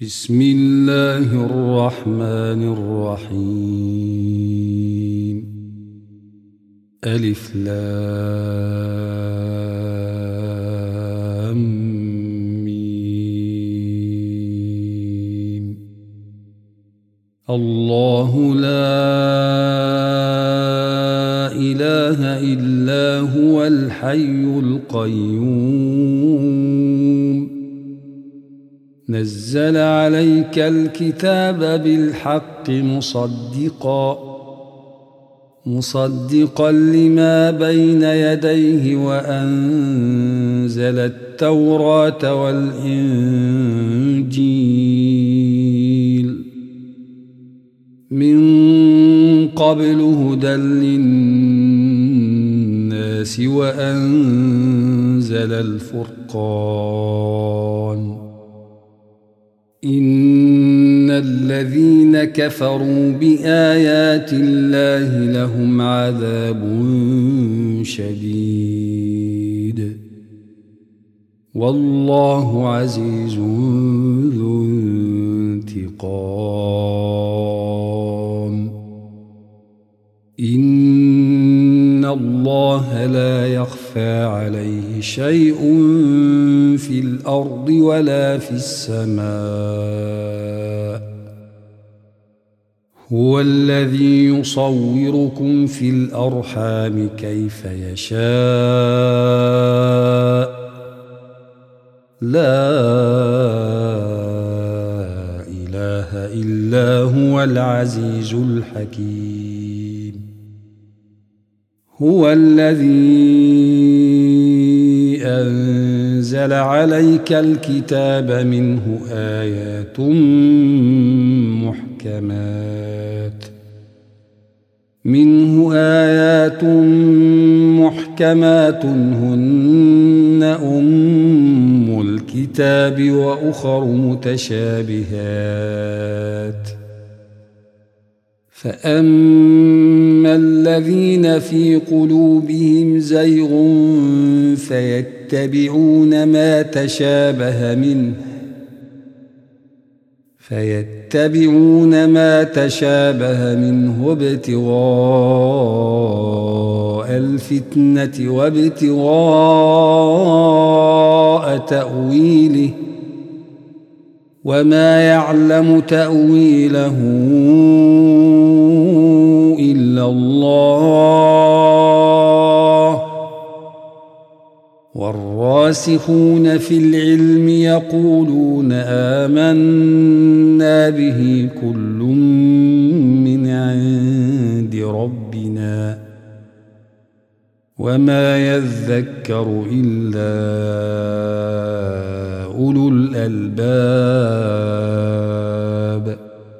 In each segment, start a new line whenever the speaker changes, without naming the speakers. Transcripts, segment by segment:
بسم الله الرحمن الرحيم. ألف لام ميم. الله لا إله إلا هو الحي القيوم. نزل عليك الكتاب بالحق مصدقا لما بين يديه وأنزل التوراة والإنجيل من قبل هدى للناس وأنزل الفرقان. إن الذين كفروا بآيات الله لهم عذاب شديد والله عزيز ذو انتقام. إن الله لا يخفى عليه شيء في الأرض ولا في السماء. هو الذي يصوركم في الأرحام كيف يشاء. لا إله إلا هو العزيز الحكيم. هو الذي أنزل عليك الكتاب منه آيات محكمات هن أم الكتاب وأخر متشابهات. فأما الذين في قلوبهم زيغ فيتبعون ما تشابه منه ابتغاء الفتنة وابتغاء تأويله وما يعلم تأويله إلا الله. والراسخون في العلم يقولون آمنا به كل من عند ربنا وما يذكر إلا أولو الألباب.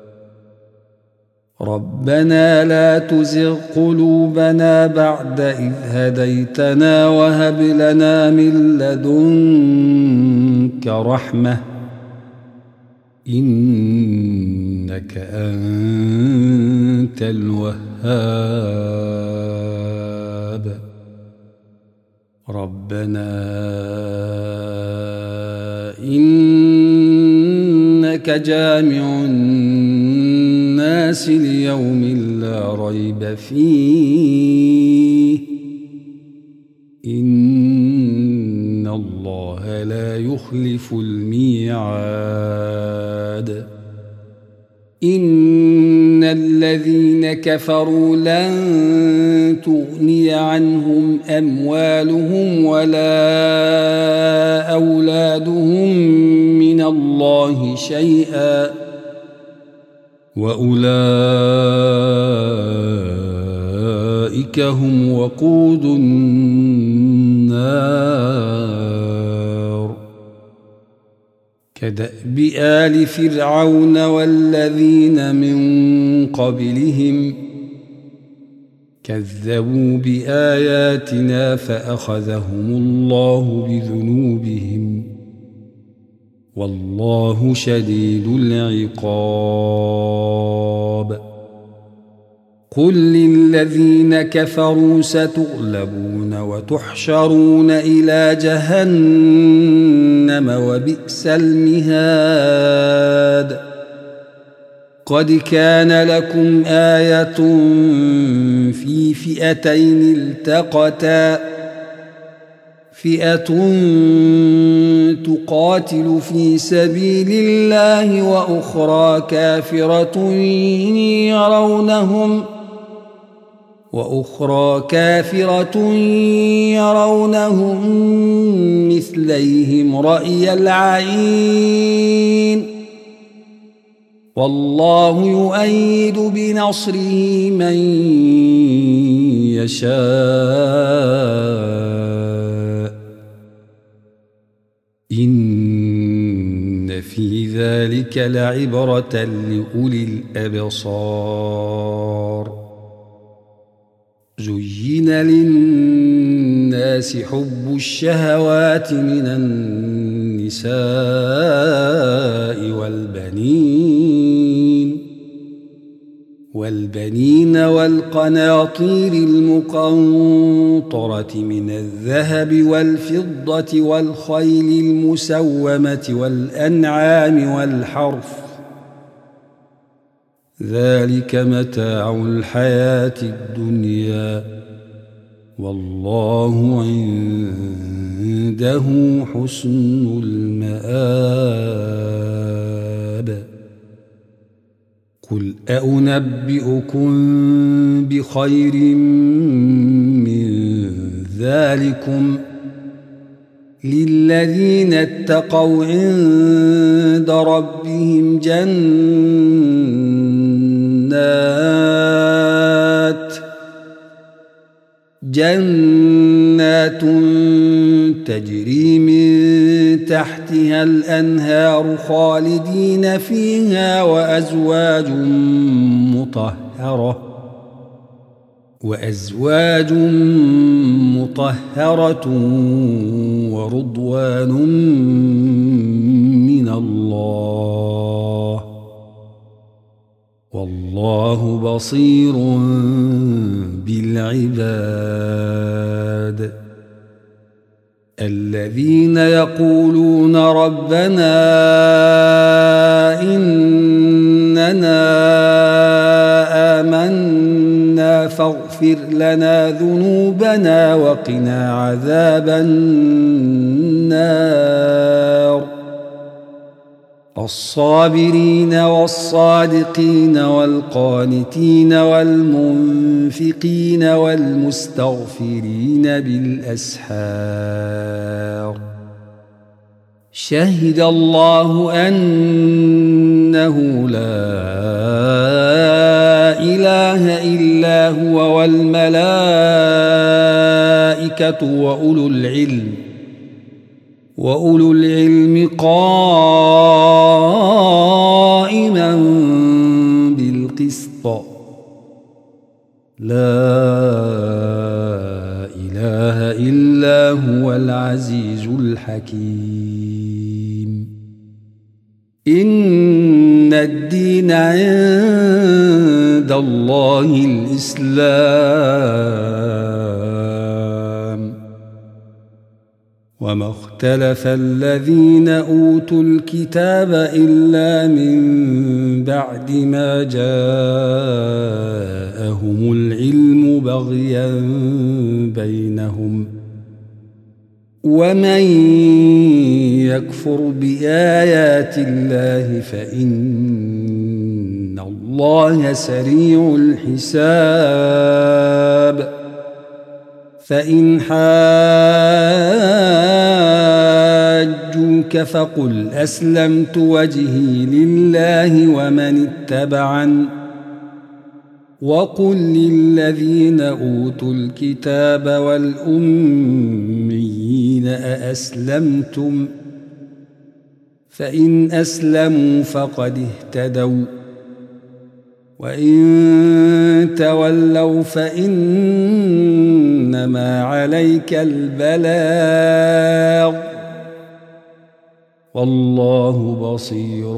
ربنا لا تزغ قلوبنا بعد إذ هديتنا وهب لنا من لدنك رحمة إنك أنت الوهاب. ربنا إنك جامع الناس ليوم لا ريب فيه إن الله لا يخلف الميعاد. إن الذين كفروا لن تغني عنهم أموالهم ولا أولادهم من الله شيئا وأولئك هم وقود النار. كدأب آل فرعون والذين من قبلهم كذبوا بآياتنا فأخذهم الله بذنوبهم والله شديد العقاب. قل للذين كفروا ستغلبون وتحشرون إلى جهنم وبئس المهاد. قد كان لكم آية في فئتين التقتا فئة تقاتل في سبيل الله وأخرى كافرة يرونهم مثليهم رأي العين والله يؤيد بنصره من يشاء إن في ذلك لعبرة لأولي الأبصار زين للناس حب الشهوات من النساء والبنين والقناطير المقنطرة من الذهب والفضة والخيل المسومة والأنعام والحرث ذلك متاع الحياة الدنيا والله عنده حسن المآب قل أنبئكم بخير من ذلكم للذين اتقوا عند ربهم جنات تجري من تحتها الأنهار خالدين فيها وأزواج مطهرة ورضوان من الله والله بصير بالعباد الذين يقولون ربنا إننا آمنا فاغفر لنا ذنوبنا وقنا عذاب النار الصابرين والصادقين والقانتين والمنفقين والمستغفرين بالأسحار شهد الله أنه لا إله إلا هو والملائكة وأولو العلم قائما بالقسط لا إله إلا هو العزيز الحكيم إن الدين عند الله الإسلام وما اختلف الذين أوتوا الكتاب إلا من بعد ما جاءهم العلم بغيا بينهم ومن يكفر بآيات الله فإن الله سريع الحساب فإن حاجوك فقل أسلمت وجهي لله ومن اتبعن وقل للذين أوتوا الكتاب والأميين أأسلمتم فإن أسلموا فقد اهتدوا وإن تولوا فإنما عليك البلاغ والله بصير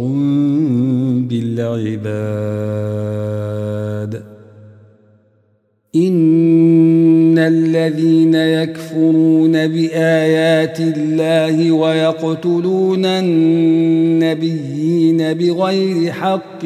بالعباد إن الذين يكفرون بآيات الله ويقتلون النبيين بغير حق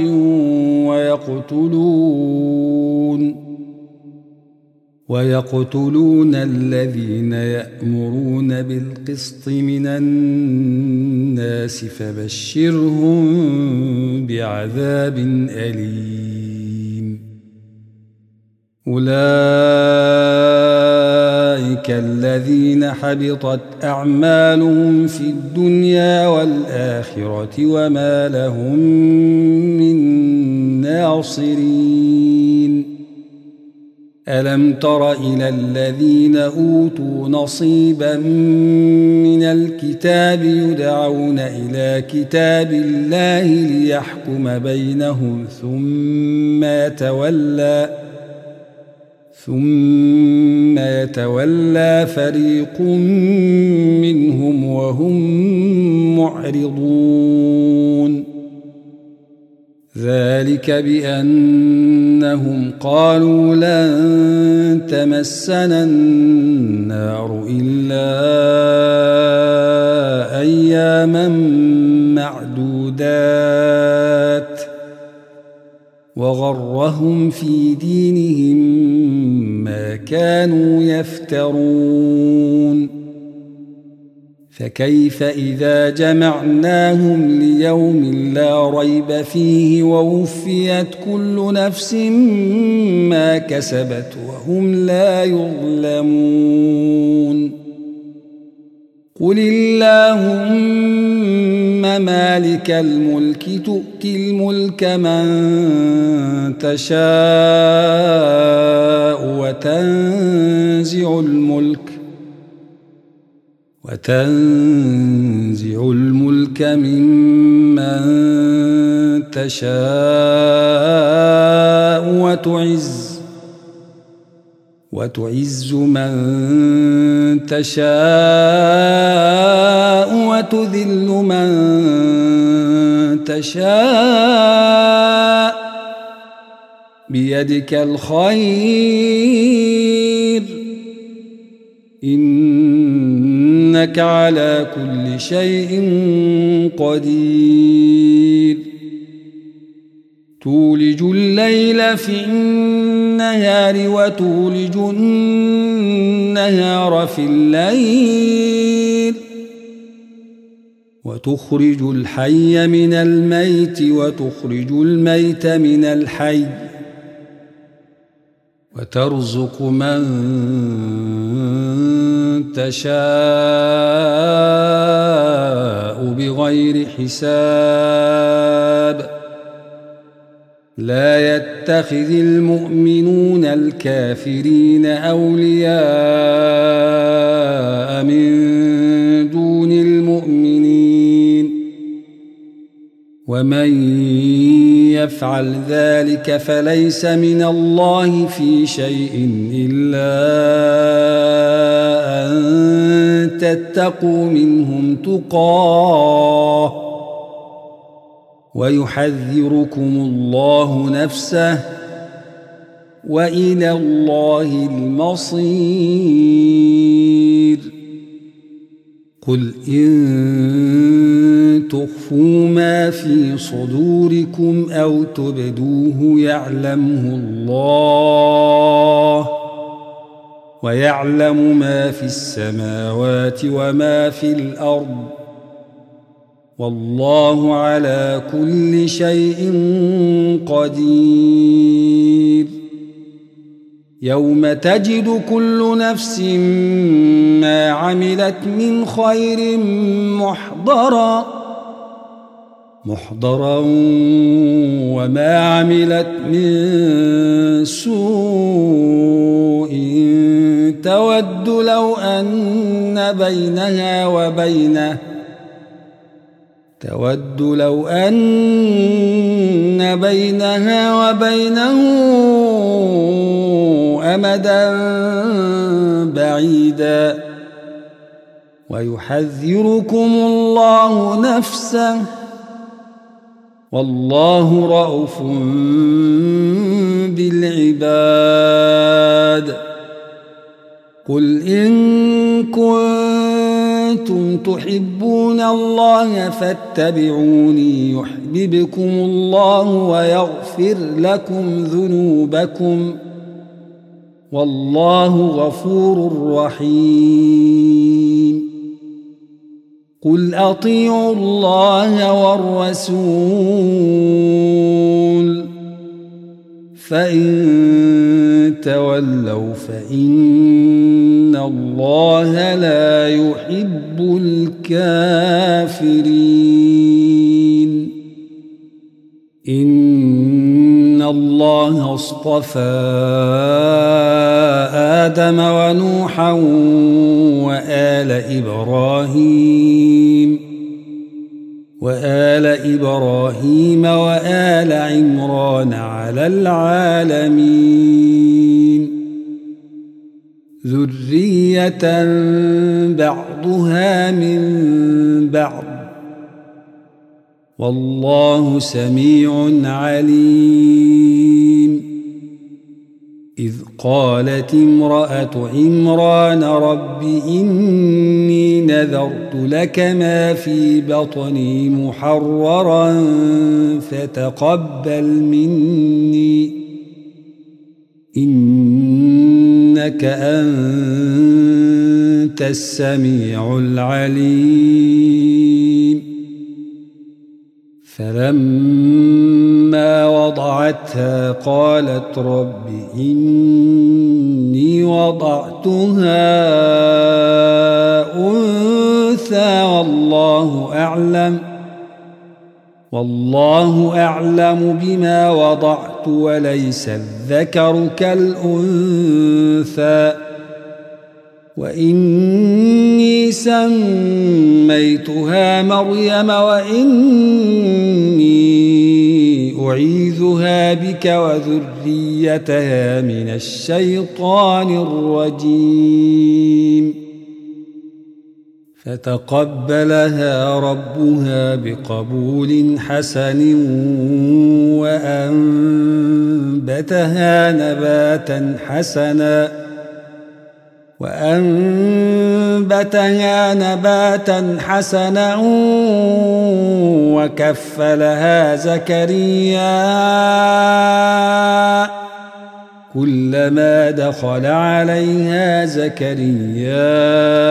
ويقتلون الذين يأمرون بالقسط من الناس فبشرهم بعذاب أليم أولئك الذين حبطت أعمالهم في الدنيا والآخرة وما لهم من ناصرين ألم تر إلى الذين أوتوا نصيبا من الكتاب يدعون إلى كتاب الله ليحكم بينهم ثم يتولى فريق منهم وهم معرضون ذلك بأنهم قالوا لن تمسنا النار إلا أياما معدودات وغرهم في دينهم ما كانوا يفترون فكيف إذا جمعناهم ليوم لا ريب فيه ووفيت كل نفس ما كسبت وهم لا يظلمون قل اللهم مالك الملك تؤتي الملك من تشاء وتنزع الملك ممن تشاء وتعز من تشاء وتذل من تشاء بيدك الخير إنك على كل شيء قدير تولج الليل في النهار وتولج النهار في الليل وتخرج الحي من الميت وتخرج الميت من الحي وترزق من تشاء بغير حساب لا يتخذ المؤمنون الكافرين أولياء من دون المؤمنين ومن يفعل ذلك فليس من الله في شيء إلا أن تتقوا منهم تقاه ويحذركم الله نفسه وإلى الله المصير قل إن تخفوا ما في صدوركم أو تبدوه يعلمه الله ويعلم ما في السماوات وما في الأرض والله على كل شيء قدير يوم تجد كل نفس ما عملت من خير محضرا وما عملت من سوء تود لو أن بينها وبينه أمدا بعيدا ويحذركم الله نفسه والله رءوف بالعباد قل إن كنتم تحبون الله فاتبعوني يحببكم الله ويغفر لكم ذنوبكم والله غفور رحيم قل أطيعوا الله والرسول فإن تولوا فإن الله لا يحب الكافرين إن الله اصطفى آدم ونوحا وآل إبراهيم وآل عمران على العالمين ذرية بعضها من بعض والله سميع عليم إذ قالت امرأة عمران رب إني نذرت لك ما في بطني محررا فتقبل مني إنك أنت السميع العليم فلما وضعتها قالت رب إني وضعتها أنثى والله أعلم بما وضعت وليس الذكر كالأنثى وإني سميتها مريم وإني أعيذها بك وذريتها من الشيطان الرجيم فتقبلها ربها بقبول حسن وأنبتها نباتا حسنا وكفلها زكريا كلما دخل عليها زكريا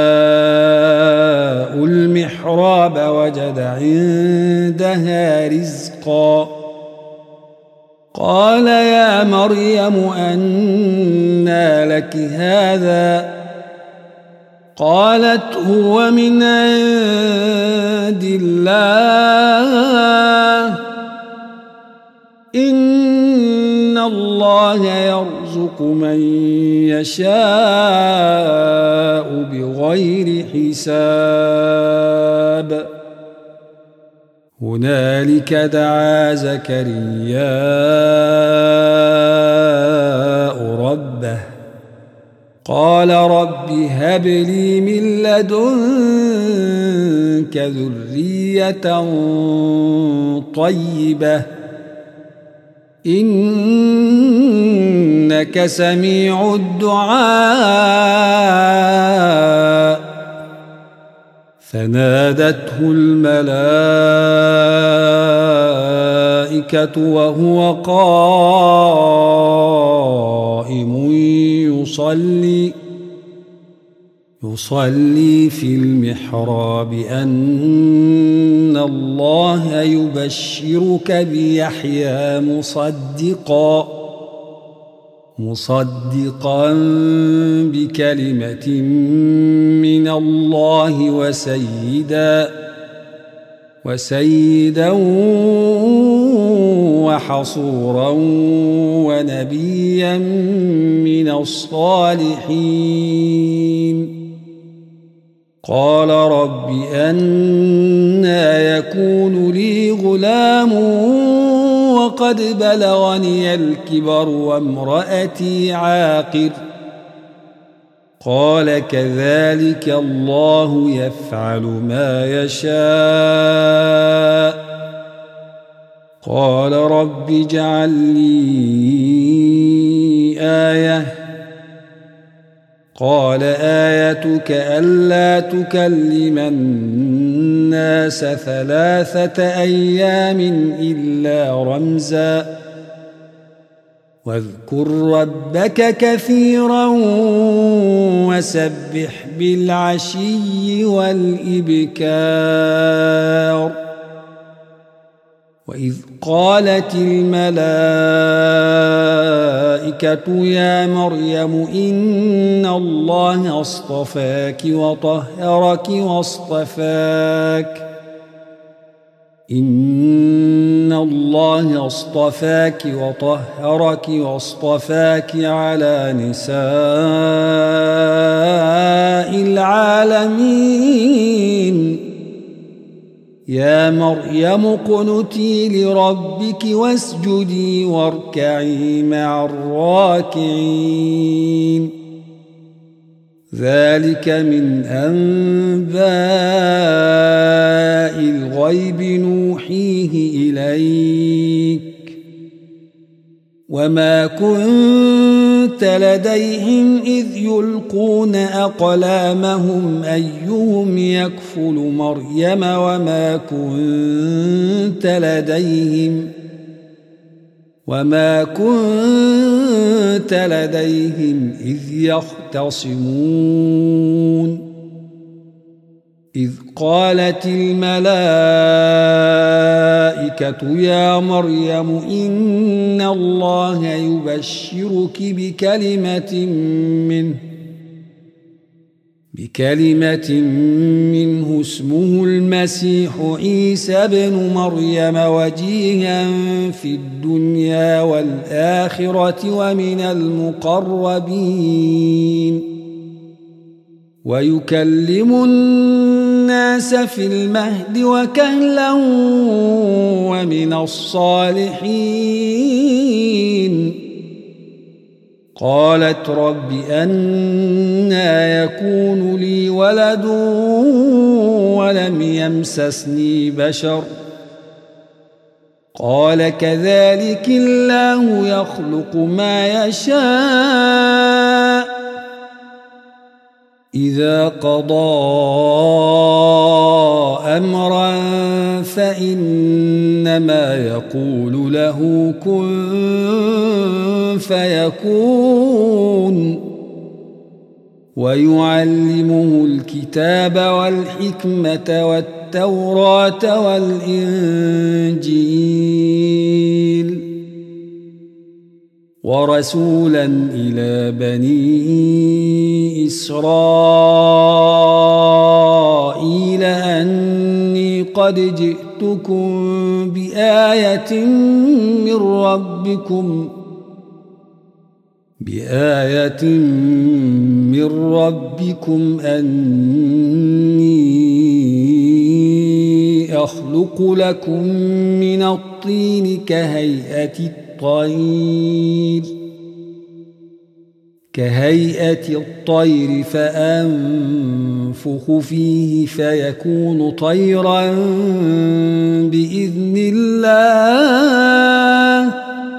المحراب وجد عندها رزقا قال يا مريم أنى لك هذا قالت هو من عند الله إن الله يرزق من يشاء بغير حساب هنالك دعا زكرياء ربه قال رب هب لي من لدنك ذرية طيبة إنك سميع الدعاء فنادته الملائكة وهو قائم يصلي في المحراب أن الله يبشرك بيحيى مصدقا بكلمة من الله وسيدا وحصورا ونبيا من الصالحين قال رب أنى يكون لي غلام وقد بلغني الكبر وامرأتي عاقر قال كذلك الله يفعل ما يشاء قال رب اجعل لي آية قال آيتك ألا تكلم الناس 3 أيام إلا رمزا واذكر ربك كثيرا وسبح بالعشي والإبكار وإذ قالت الملائكة يا مريم إن الله اصطفاك وطهرك واصطفاك على نساء العالمين يا مريم اقنتي لربك واسجدي واركعي مع الراكعين ذلك من أنباء الغيب نوحيه إليك وما كنت لديهم إذ يلقون أقلامهم أيهم يكفل مريم وما كنت لديهم إذ يختصمون إذ قالت الملائكة يا مريم إن الله يبشرك بكلمة منه اسمه المسيح عيسى ابن مريم وجيها في الدنيا والآخرة ومن المقربين ويكلم الناس في المهد وكهلا ومن الصالحين قالت رب أنى يكون لي ولد ولم يمسسني بشر قال كذلك الله يخلق ما يشاء إذا قضى أمرا فإنما يقول له كن فيكون ويعلمه الكتاب والحكمة والتوراة والإنجيل ورسولا إلى بني إسرائيل أني قد جئتكم بآية من ربكم أني أخلق لكم من الطين كهيئة الطير فأنفخ فيه فيكون طيرا بإذن الله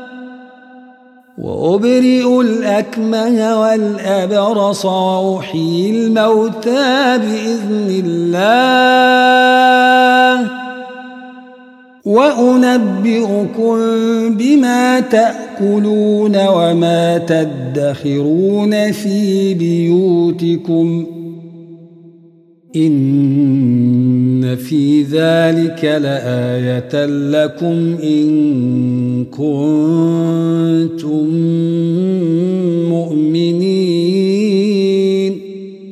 وأبرئ الأكمه والأبرص وأحيي الموتى بإذن الله وأنبئكم بما تأكلون وما تدخرون في بيوتكم إن في ذلك لآية لكم إن كنتم مؤمنين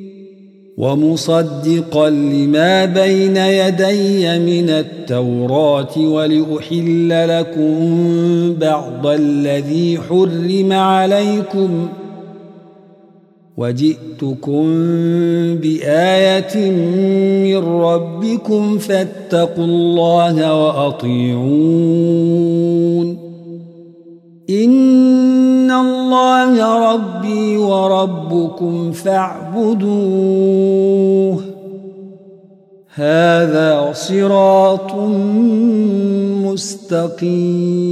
ومصدقا لما بين يدي من التوراة ولأحل لكم بعض الذي حرم عليكم وجئتكم بآية من ربكم فاتقوا الله وأطيعون إن الله ربي وربكم فاعبدوه هذا صراط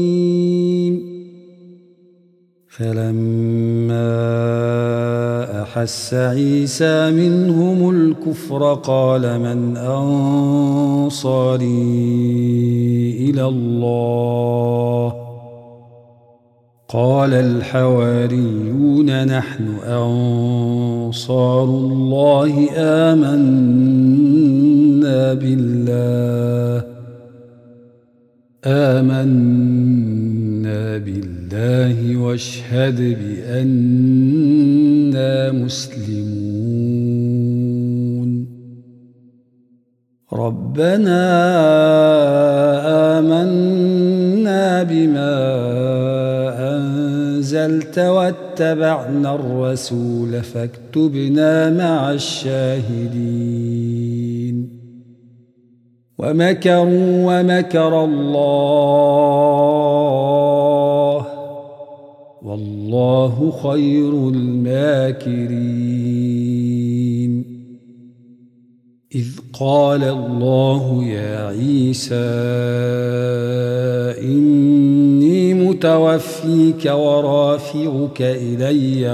مستقيم فلما أحس عيسى منهم الكفر قال من أنصاري إلى الله قال الحواريون نحن أنصار الله آمنا بالله واشهد بأننا مسلمون ربنا آمنا بما أنزلت واتبعنا الرسول فاكتبنا مع الشاهدين ومكروا ومكر الله والله خير الماكرين إذ قال الله يا عيسى إني متوفيك ورافعك إلي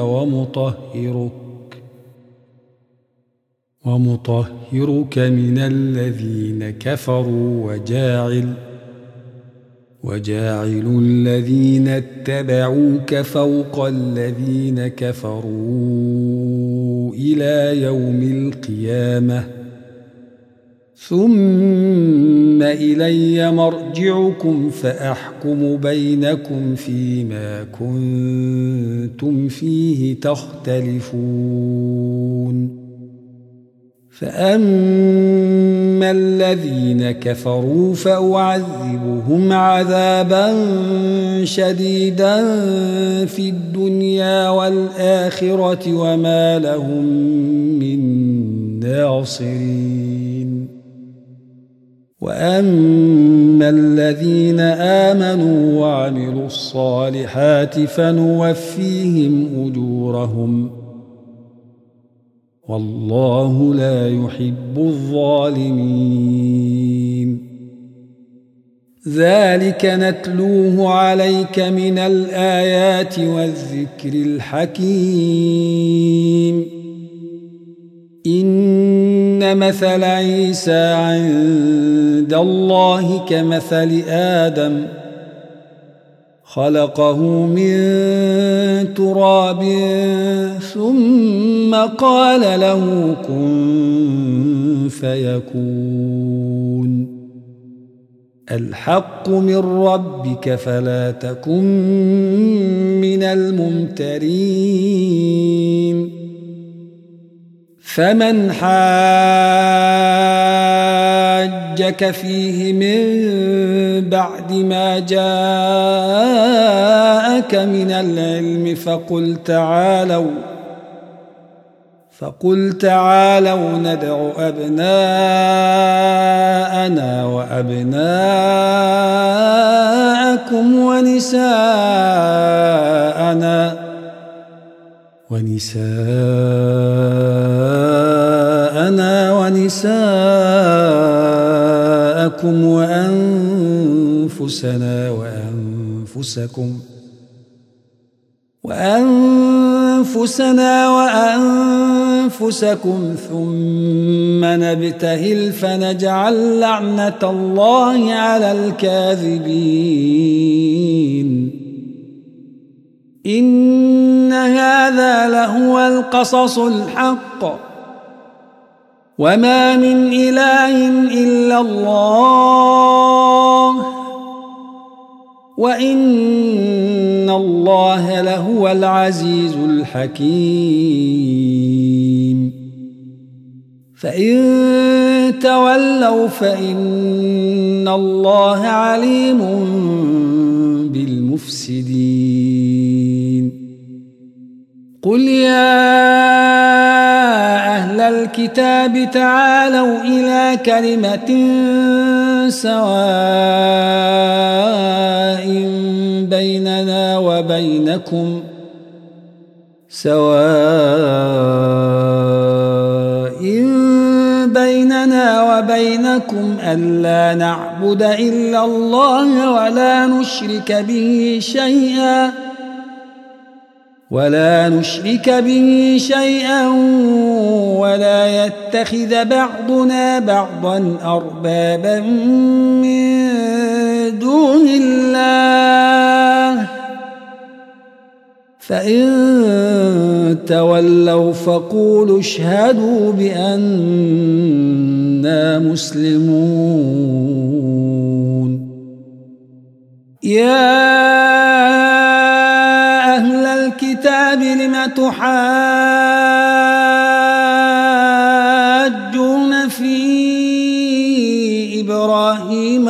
ومطهرك من الذين كفروا وجاعل الذين اتبعوك فوق الذين كفروا إلى يوم القيامة ثم إلي مرجعكم فأحكم بينكم فيما كنتم فيه تختلفون فأما الذين كفروا فأعذبهم عذابا شديدا في الدنيا والآخرة وما لهم من ناصرين وأما الذين آمنوا وعملوا الصالحات فنوفيهم أجورهم والله لا يحب الظالمين ذلك نتلوه عليك من الآيات والذكر الحكيم إن مثل عيسى عند الله كمثل آدم خلقه من تراب ثم قال له كن فيكون الحق من ربك فلا تكن من الممترين فمن حاجك فيه من بعد ما جاءك من العلم فقل تعالوا ندع أبناءنا وأبناءكم ونساءنا ونساءكم وأنفسنا وأنفسكم ثم نبتهل فنجعل لعنة الله على الكاذبين إن هذا لهو القصص الحق وما من إله إلا الله وإن الله لهو العزيز الحكيم فإن تولوا فإن الله عليم بالمفسدين قل يا أهل الكتاب تعالوا إلى كلمة سواء بيننا وبينكم ألا نعبد إلا الله ولا نشرك به شيئا ولا نشرك به شيئا ولا يتخذ بعضنا بعضا أربابا من دون الله فإن تولوا فقولوا اشهدوا بأننا مسلمون. يا أهل الكتاب لم تحاجون في إبراهيم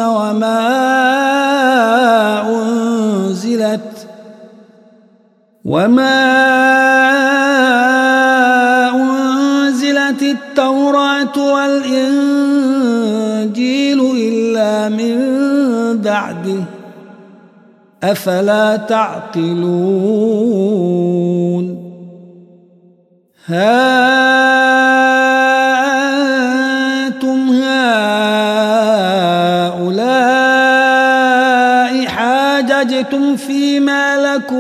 وما أنزلت التوراة والإنجيل إلا من بعده أفلا تعقلون. ها أنتم هؤلاء حاججتم فيما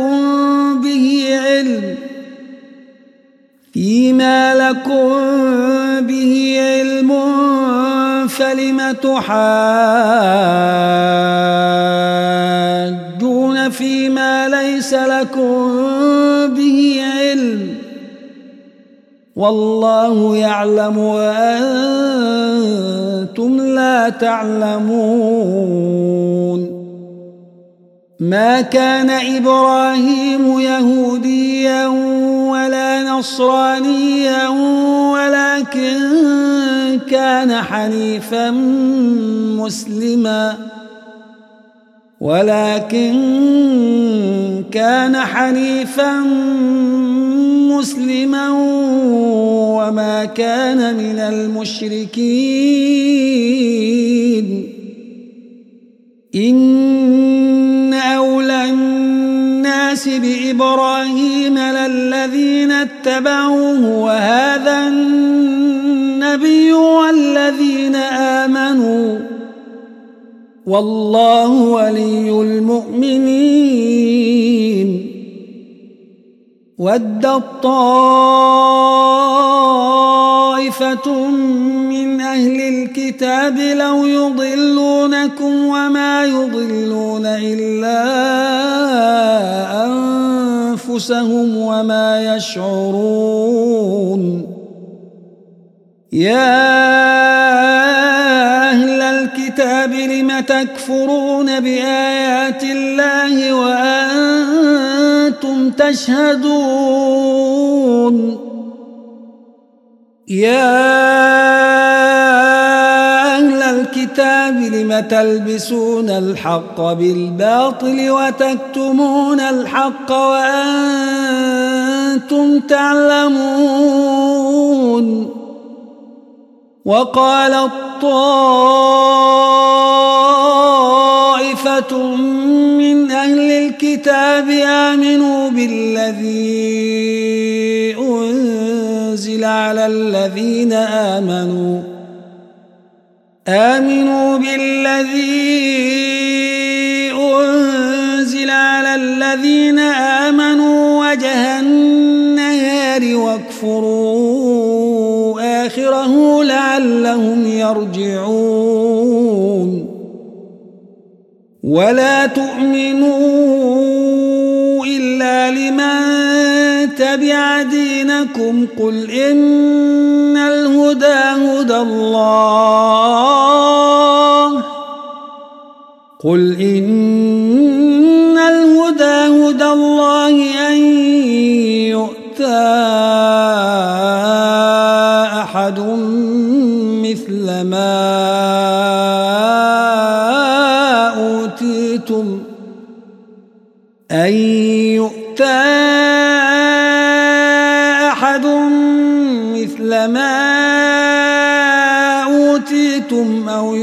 لكم به علم فلم تحاجون فيما ليس لكم به علم والله يعلم وأنتم لا تعلمون. ما كان إبراهيم يهوديا ولا نصرانيا ولكن كان حنيفا مسلما وما كان من المشركين. إن أولى الناس بإبراهيم للذين اتبعوه وهذا النبي والذين آمنوا والله ولي المؤمنين. ودت طائفة من أهل الكتاب لو يضلونكم وما يضلون إلا أنفسهم وما يشعرون. يا أهل الكتاب لم تكفرون بآيات الله وأنتم تشهدون. يا أهل الكتاب لم تلبسون الحق بالباطل وتكتمون الحق وأنتم تعلمون. وقال طائفة من أهل الكتاب آمنوا بالذي أنزل على الذين آمنوا وجه النهار واكفروا آخره لعلهم يرجعون. ولا تؤمنوا إلا لمن تبع دينكم قل إن الهدى هدى الله أن يؤتى أحد مثل ما أوتيتم أو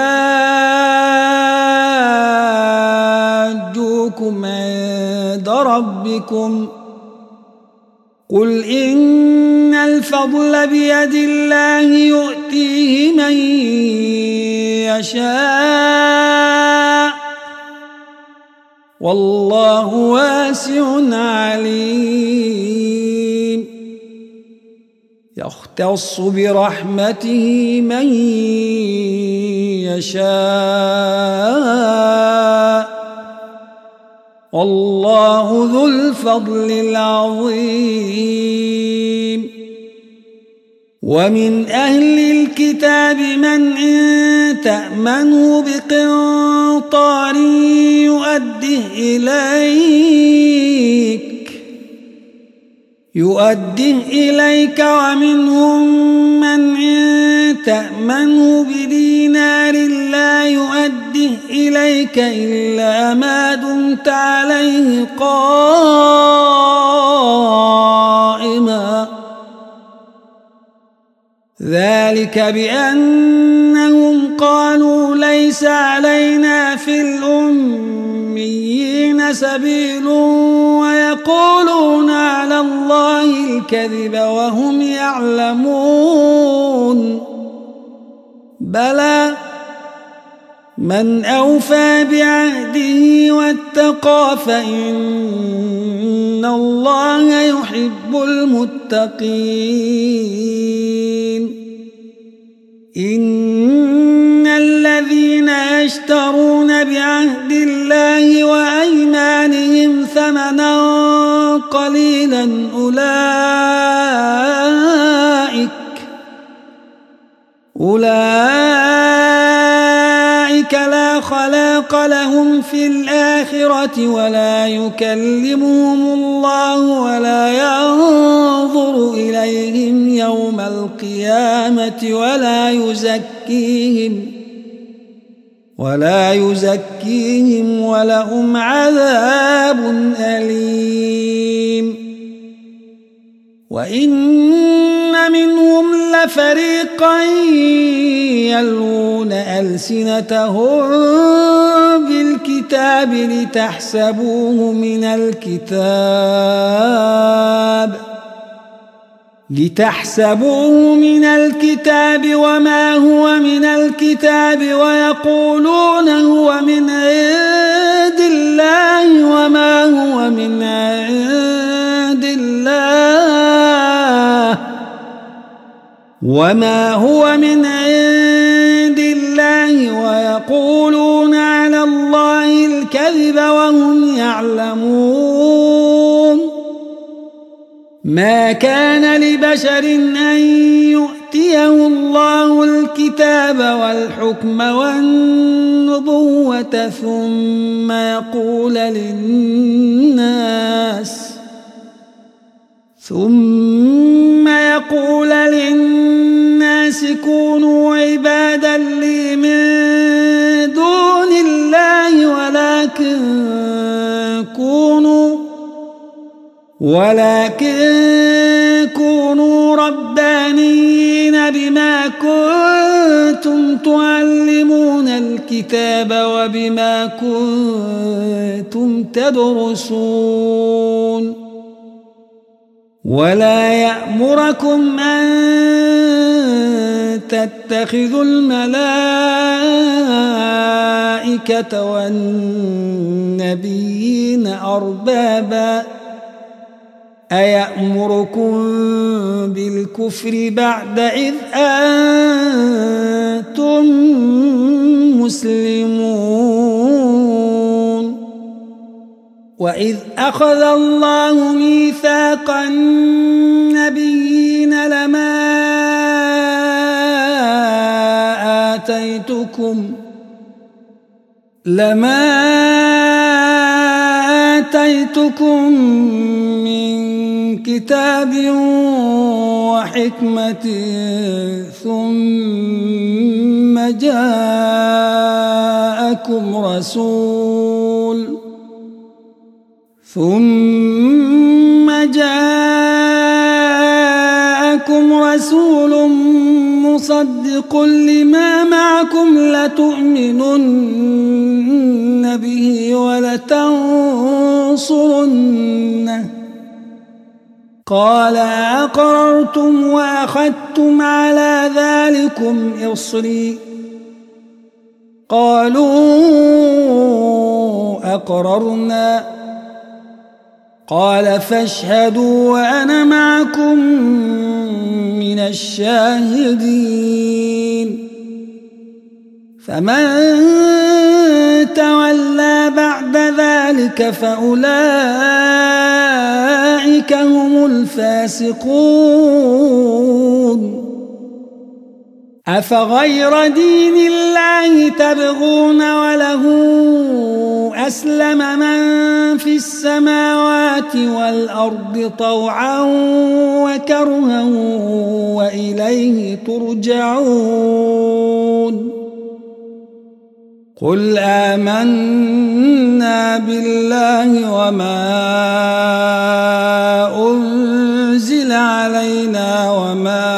يحاجوكم عند ربكم قل إن الفضل بيد الله يؤتيه من يشاء والله واسع عليم يختص برحمته من يشاء والله ذو الفضل العظيم ومن أهل الكتاب من إن تأمنه بقنطار يؤده إليك ومنهم من إن تأمنه بدينار لا يؤده إليك إلا ما دمت عليه قائما ذلك بأنهم قالوا ليس علينا في الأميين سبيل ويقولون على الله الكذب وهم يعلمون بلى من أوفى بعهده واتقى فإن الله يحب المتقين إن الذين يشترون بعهد الله وأيمانهم ثمنا قليلا أولئك لا خلاق لهم في الآخرة ولا يكلمهم الله ولا ينظر إليهم يوم القيامة ولا يزكيهم ولهم عذاب أليم وإن منهم لفريقا يلوون ألسنتهم بالكتاب لتحسبوه من الكتاب وما هو من الكتاب ويقولون هو من عند الله وما هو من عند الله ويقولون على الله الكذب وهم يعلمون ما كان لبشر أن يؤتيه الله الكتاب والحكم والنبوة ثم يقول للناس كونوا عبادا لي من دون الله ولكن كونوا ربانيين بما كنتم تعلمون الكتاب وبما كنتم تدرسون ولا يأمركم أن تتخذوا الملائكة والنبيين أربابا أيأمركم بالكفر بعد إذ أنتم مسلمون وإذ أخذ الله ميثاق النبيين لما آتيتكم من كتاب وحكمة ثم جاءكم رسول مصدق لما معكم لتؤمنن به ولتنصرنه قال أقررتم وأخذتم على ذلكم إصري قالوا أقررنا قال فاشهدوا وأنا معكم من الشاهدين فمن تولى بعد ذلك فأولئك هم الفاسقون أفغير دين الله تبغون وله أسلم من في السماوات والأرض طوعا وكرها وإليه ترجعون قل آمنا بالله وما أنزل علينا وما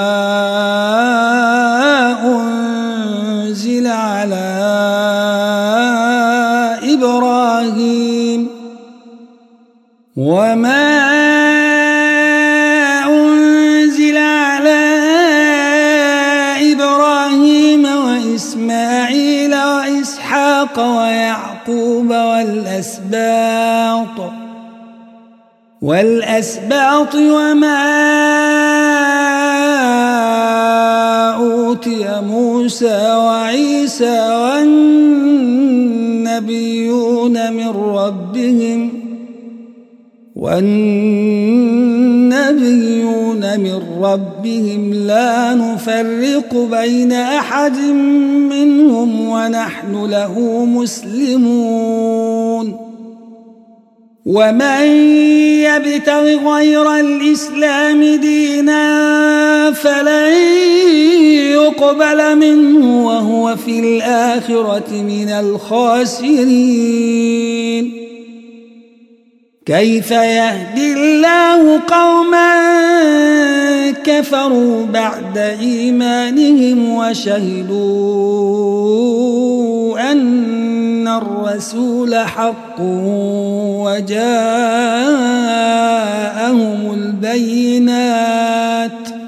أنزل على إبراهيم وإسماعيل وإسحاق ويعقوب والأسباط وما أوتي موسى وعيسى والنبيون من ربهم لا نفرق بين أحد منهم ونحن له مسلمون ومن يبتغ غير الإسلام دينا فلن يقبل منه وهو في الآخرة من الخاسرين كيف يهدي الله قوما كفروا بعد إيمانهم وشهدوا أن الرسول حق وجاءهم البينات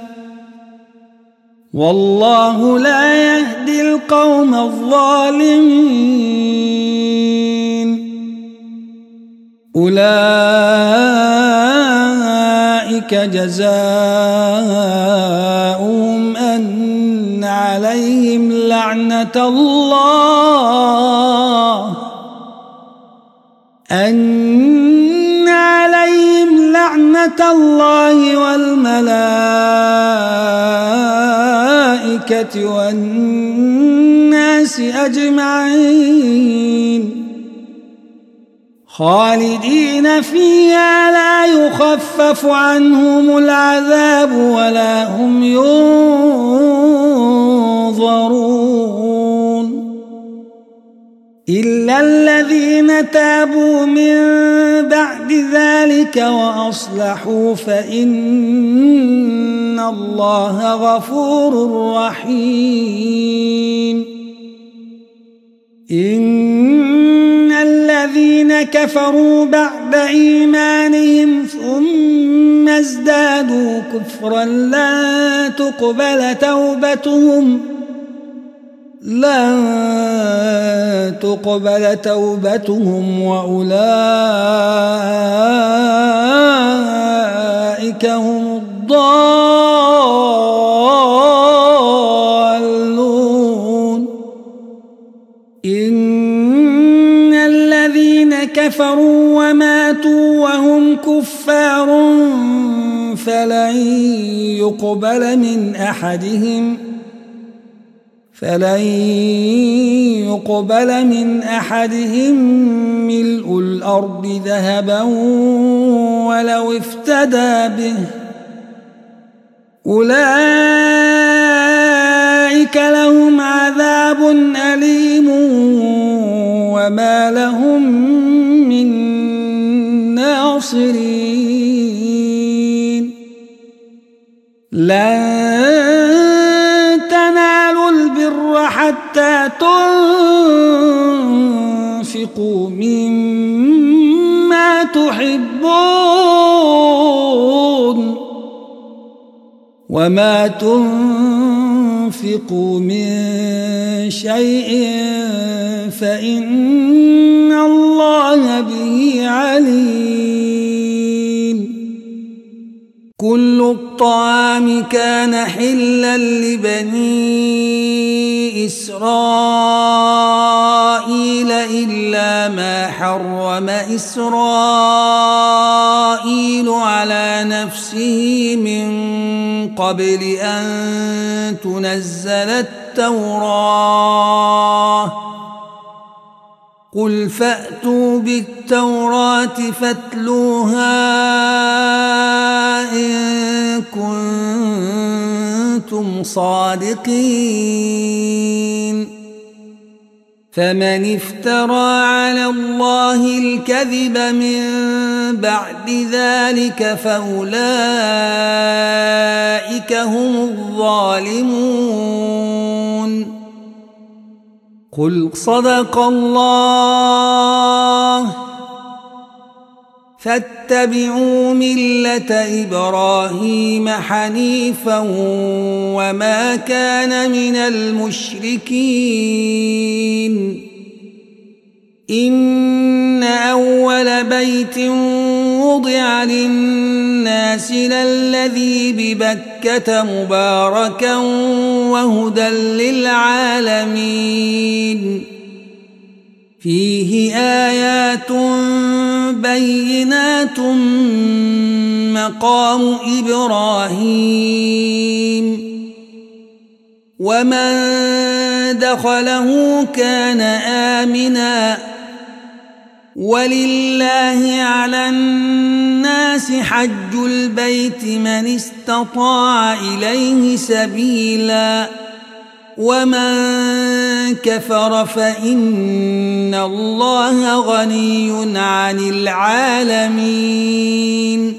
والله لا يهدي القوم الظالمين أولئك جزاؤهم أن عليهم لعنة الله والملائكة والناس أجمعين خالدين فيها لا يخفف عنهم العذاب ولا هم ينظرون إلا الذين تابوا من بعد ذلك وأصلحوا فإن الله غفور رحيم إن الذين كفروا بعد إيمانهم ثم ازدادوا كفرا لا تقبل توبتهم وأولئك هم الضالون إن الذين كفروا وماتوا وهم كفار فلن يقبل من أحدهم ملء الأرض ذهبا ولو افتدى به أولئك لهم عذاب أليم وما لهم من ناصرين لن تنالوا البر حتى تنفقوا مما تحبون وما تنفقوا تنفقوا من شيء فإن الله به عليم. كل الطعام كان حلا لبني إسرائيل إلا ما حرم إسرائيل على نفسه من قبل أن تنزل التوراة. قل فأتوا بالتوراة فاتلوها إن كنتم صادقين. فمن افترى على الله الكذب من بعد ذلك فأولئك هم الظالمون. قل صدق الله فاتبعوا ملة إبراهيم حنيفا وما كان من المشركين. إن أول بيت وضع للناس للذي ببكة مباركا وهدى للعالمين. فيه آيات بينات مقام إبراهيم ومن دخله كان آمنا. ولله على الناس حج البيت من استطاع إليه سبيلا ومن كفر فإن الله غني عن العالمين.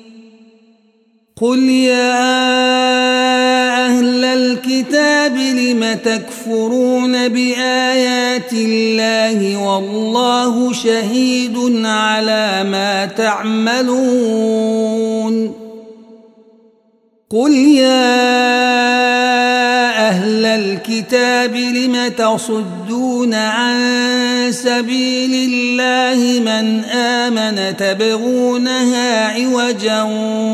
قل يا أهل الكتاب لم تكفرون بآيات الله والله شهيد على ما تعملون. قل يا أهل الكتاب لم تصدون عن سبيل الله من آمن تبغونها عوجا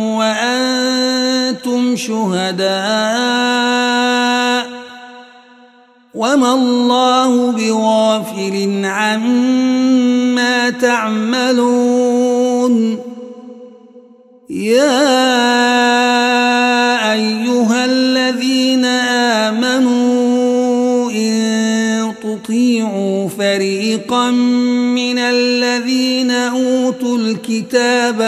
وأنتم شهداء وما الله بغافل عما تعملون. يا أيها الذين آمنوا إن تطيعوا فريقا من الذين أوتوا الكتاب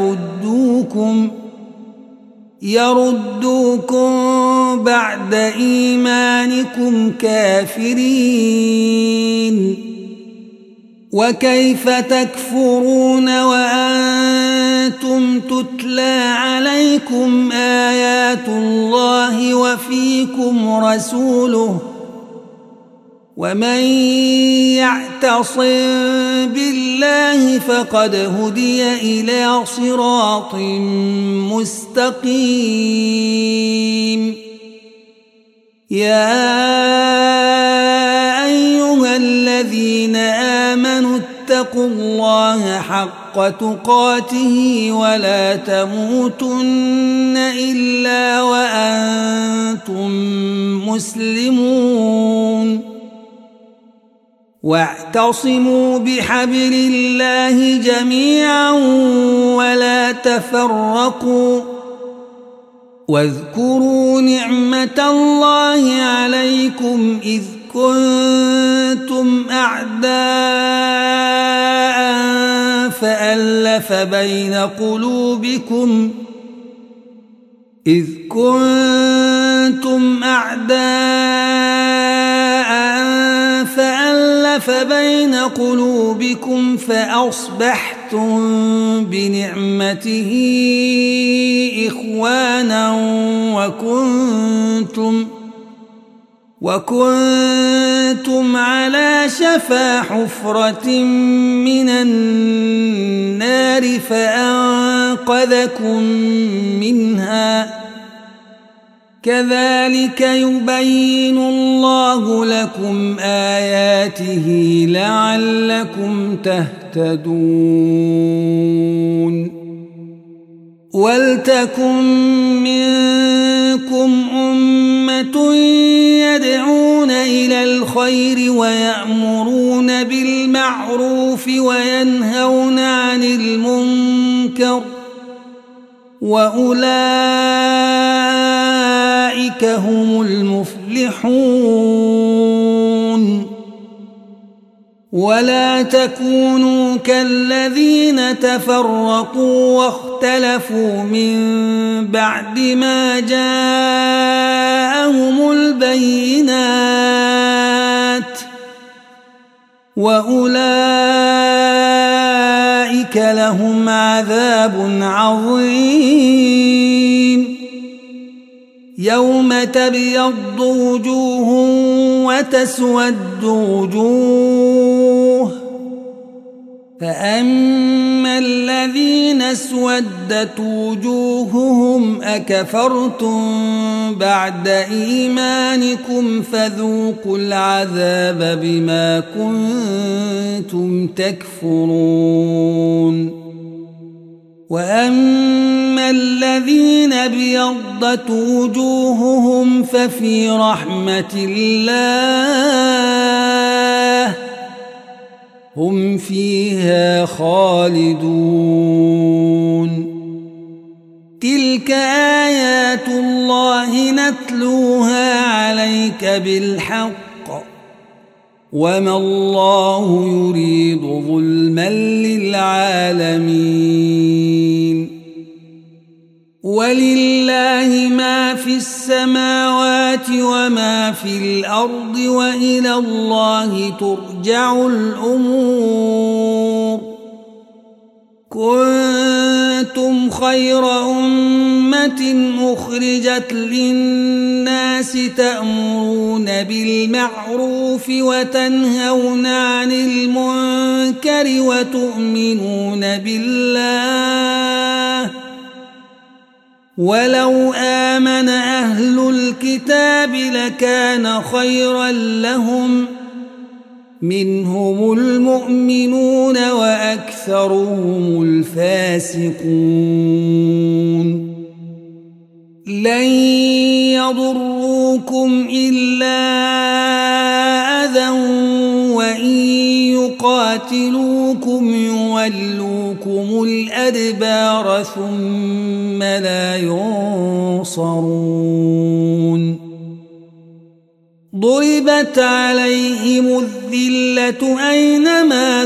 يردوكم بعد إيمانكم كافرين. وكيف تكفرون وأنتم تتلى عليكم آيات الله وفيكم رسوله ومن يعتصم بالله فقد هدي إلى صراط مستقيم. يا أيها الذين آمنوا اتقوا الله حق تقاته ولا تموتن إلا وأنتم مسلمون. واعتصموا بحبل الله جميعا ولا تفرقوا. واذكروا نعمة الله عليكم إذ كنتم أعداء فألف بين قلوبكم فأصبحتم بنعمته إخوانا وكنتم على شفا حفرة من النار فأنقذكم منها كذلك يبين الله لكم آياته لعلكم تهتدون ولتكن منكم أمة يدعون إلى الخير ويأمرون بالمعروف وينهون عن المنكر وأولئك هم المفلحون ولا تكونوا كالذين تفرقوا واختلفوا من بعد ما جاءهم البينات وأولئك لهم عذاب عظيم يوم تبيض وجوه وتسود وجوه فأما الذين اسودت وجوههم أكفرتم بعد إيمانكم فذوقوا العذاب بما كنتم تكفرون وأما الذين ابيضت وجوههم ففي رحمة الله هم فيها خالدون تلك آيات الله نتلوها عليك بالحق وما الله يريد ظلما للعالمين ولله ما في السماوات وما في الأرض وإلى الله ترجع الأمور كنتم خير أمة أخرجت للناس تأمرون بالمعروف وتنهون عن المنكر وتؤمنون بالله ولو آمن أهل الكتاب لكان خيرا لهم منهم المؤمنون وأكثرهم الفاسقون لن يضروكم إلا أذى وإن يقاتلوكم يولوكم الأدبار ثم لا ينصرون ضربت عليهم الذلة أينما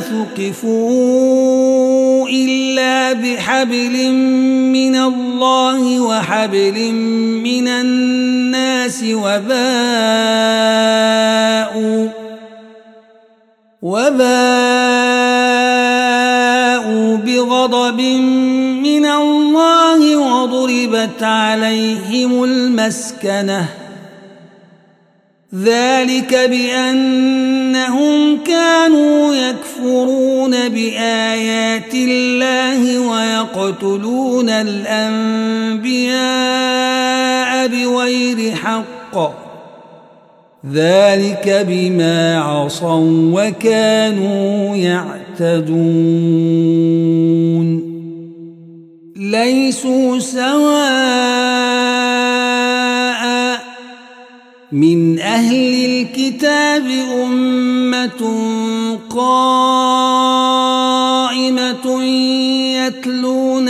ثقفوا إلا بحبل من الله وحبل من الناس وباءوا بغضب من الله وضربت عليهم المسكنة ذلك بأنهم كانوا يكفرون بآيات الله ويقتلون الأنبياء بغير حق ذلك بما عصوا وكانوا يعتدون ليسوا سواء من أهل الكتاب أمة قائمة يتلون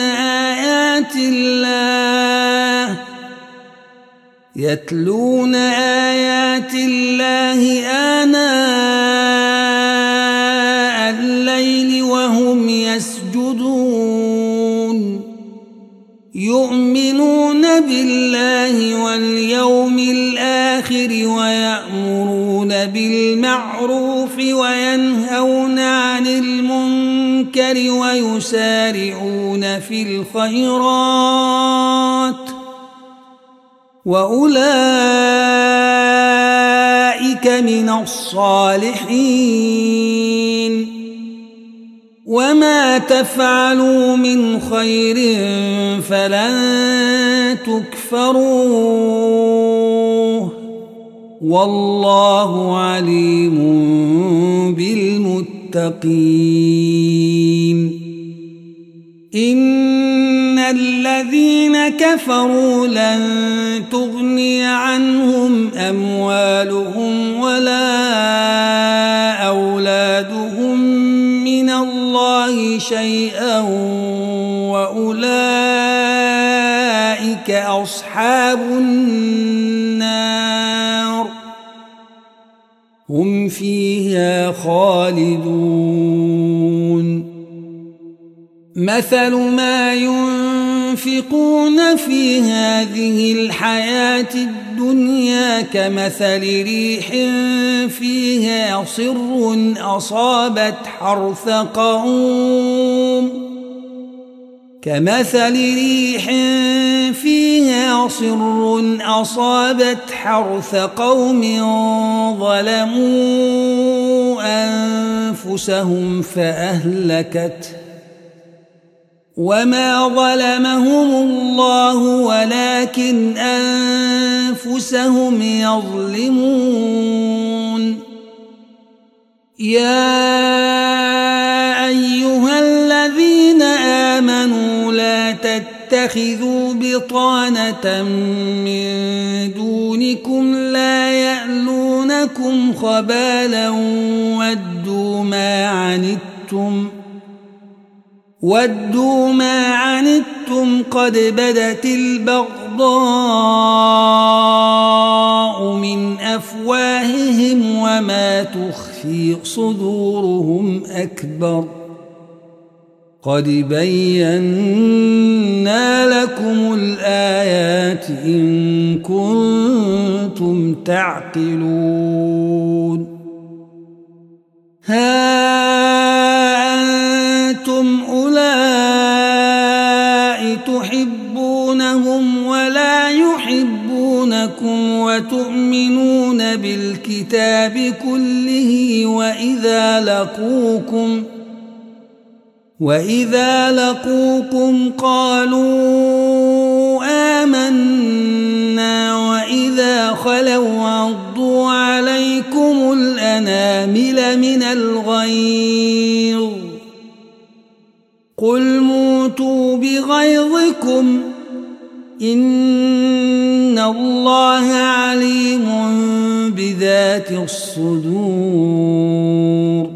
آيات الله آناء الليل وهم يسجدون يؤمنون بالله واليوم الآخر ويأمرون بالمعروف وينهون عن المنكر ويسارعون في الخيرات وأولئك من الصالحين وما تفعلوا من خير فلن تكفروه والله عليم بالمتقين إن الذين كفروا لن تغني عنهم أموالهم ولا أولادهم من الله شيئا وأولئك أصحاب النار هم فيها خالدون مثل ما ينفقون في هذه الحياة الدنيا كمثل ريح فيها صر أصابت حرث قوم ظلموا أنفسهم فأهلكته وما ظلمهم الله ولكن أنفسهم يظلمون يا أيها الذين آمنوا لا تتخذوا بطانة من دونكم لا يألونكم خبالا ودوا ما عنتم قد بدت البغضاء من أفواههم وما تخفي صدورهم أكبر قد بينا لكم الآيات إن كنتم تعقلون ها أنتم أولئك تحبونهم ولا يحبونكم وتؤمنون بالكتاب كله وإذا لقوكم قالوا آمنا وإذا خلوا عضوا عليكم الأنامل من الغيظ قل موتوا بغيظكم إن الله عليم بذات الصدور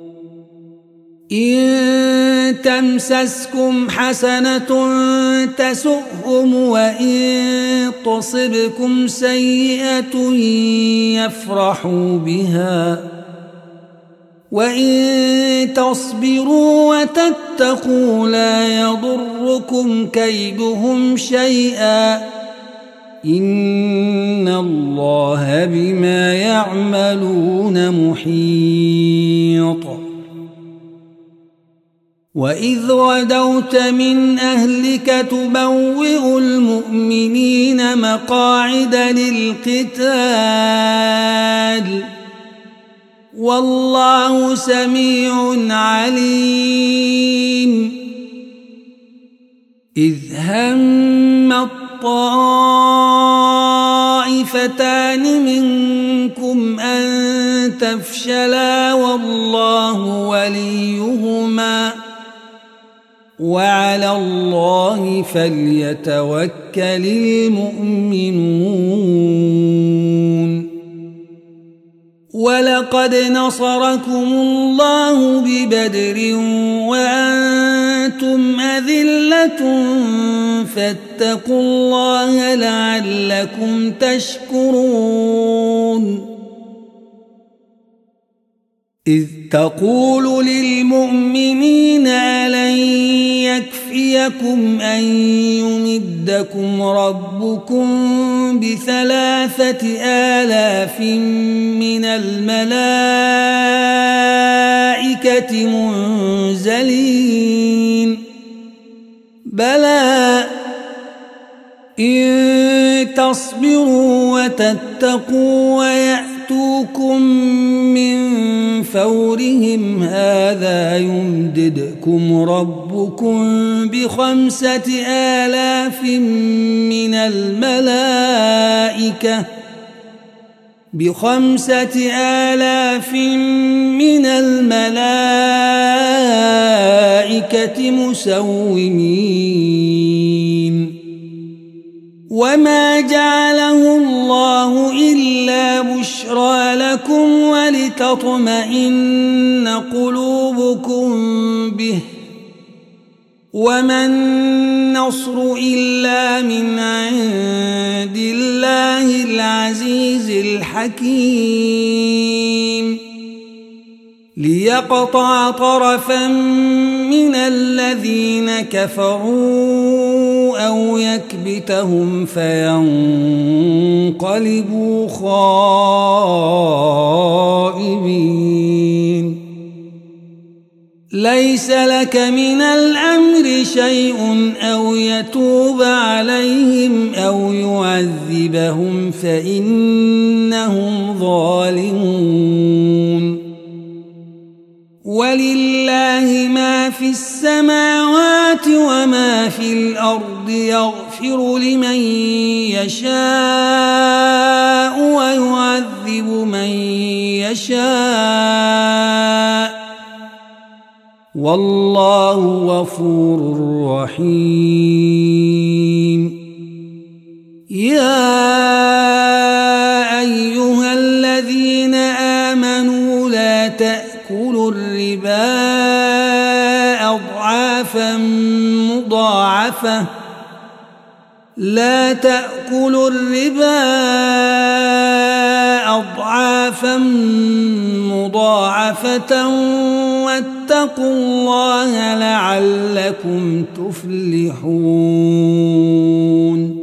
إن تمسسكم حسنة تسؤهم وإن تصبكم سيئة يفرحوا بها وإن تصبروا وتتقوا لا يضركم كيدهم شيئا إن الله بما يعملون محيط وإذ غدوت من أهلك تبوئ المؤمنين مقاعد للقتال والله سميع عليم إذ هم الطائفتان منكم أن تفشلا والله وليهما وعلى الله فليتوكل المؤمنون ولقد نصركم الله ببدر وأنتم أذلة فاتقوا الله لعلكم تشكرون إذ تقول للمؤمنين ألن يكفيكم أن يمدكم ربكم ب3,000 من الملائكة منزلين بلى إن تصبروا وتتقوا ويأتوا يأتوكم من فورهم هذا يمددكم ربكم ب5,000 من الملائكة مسومين وما جعله الله إلا بشرى لكم ولتطمئن قلوبكم به وما النصر إلا من عند الله العزيز الحكيم ليقطع طرفا من الذين كفروا أو يكبتهم فينقلبوا خائبين ليس لك من الأمر شيء أو يتوب عليهم أو يعذبهم فإنهم ظالمون ولله ما في السماوات وما في الأرض يغفر لمن يشاء ويعذب من يشاء والله غفور رحيم يا أيها الذين آمنوا لا تأكلوا الربا أضعافا مضاعفة واتقوا الله لعلكم تفلحون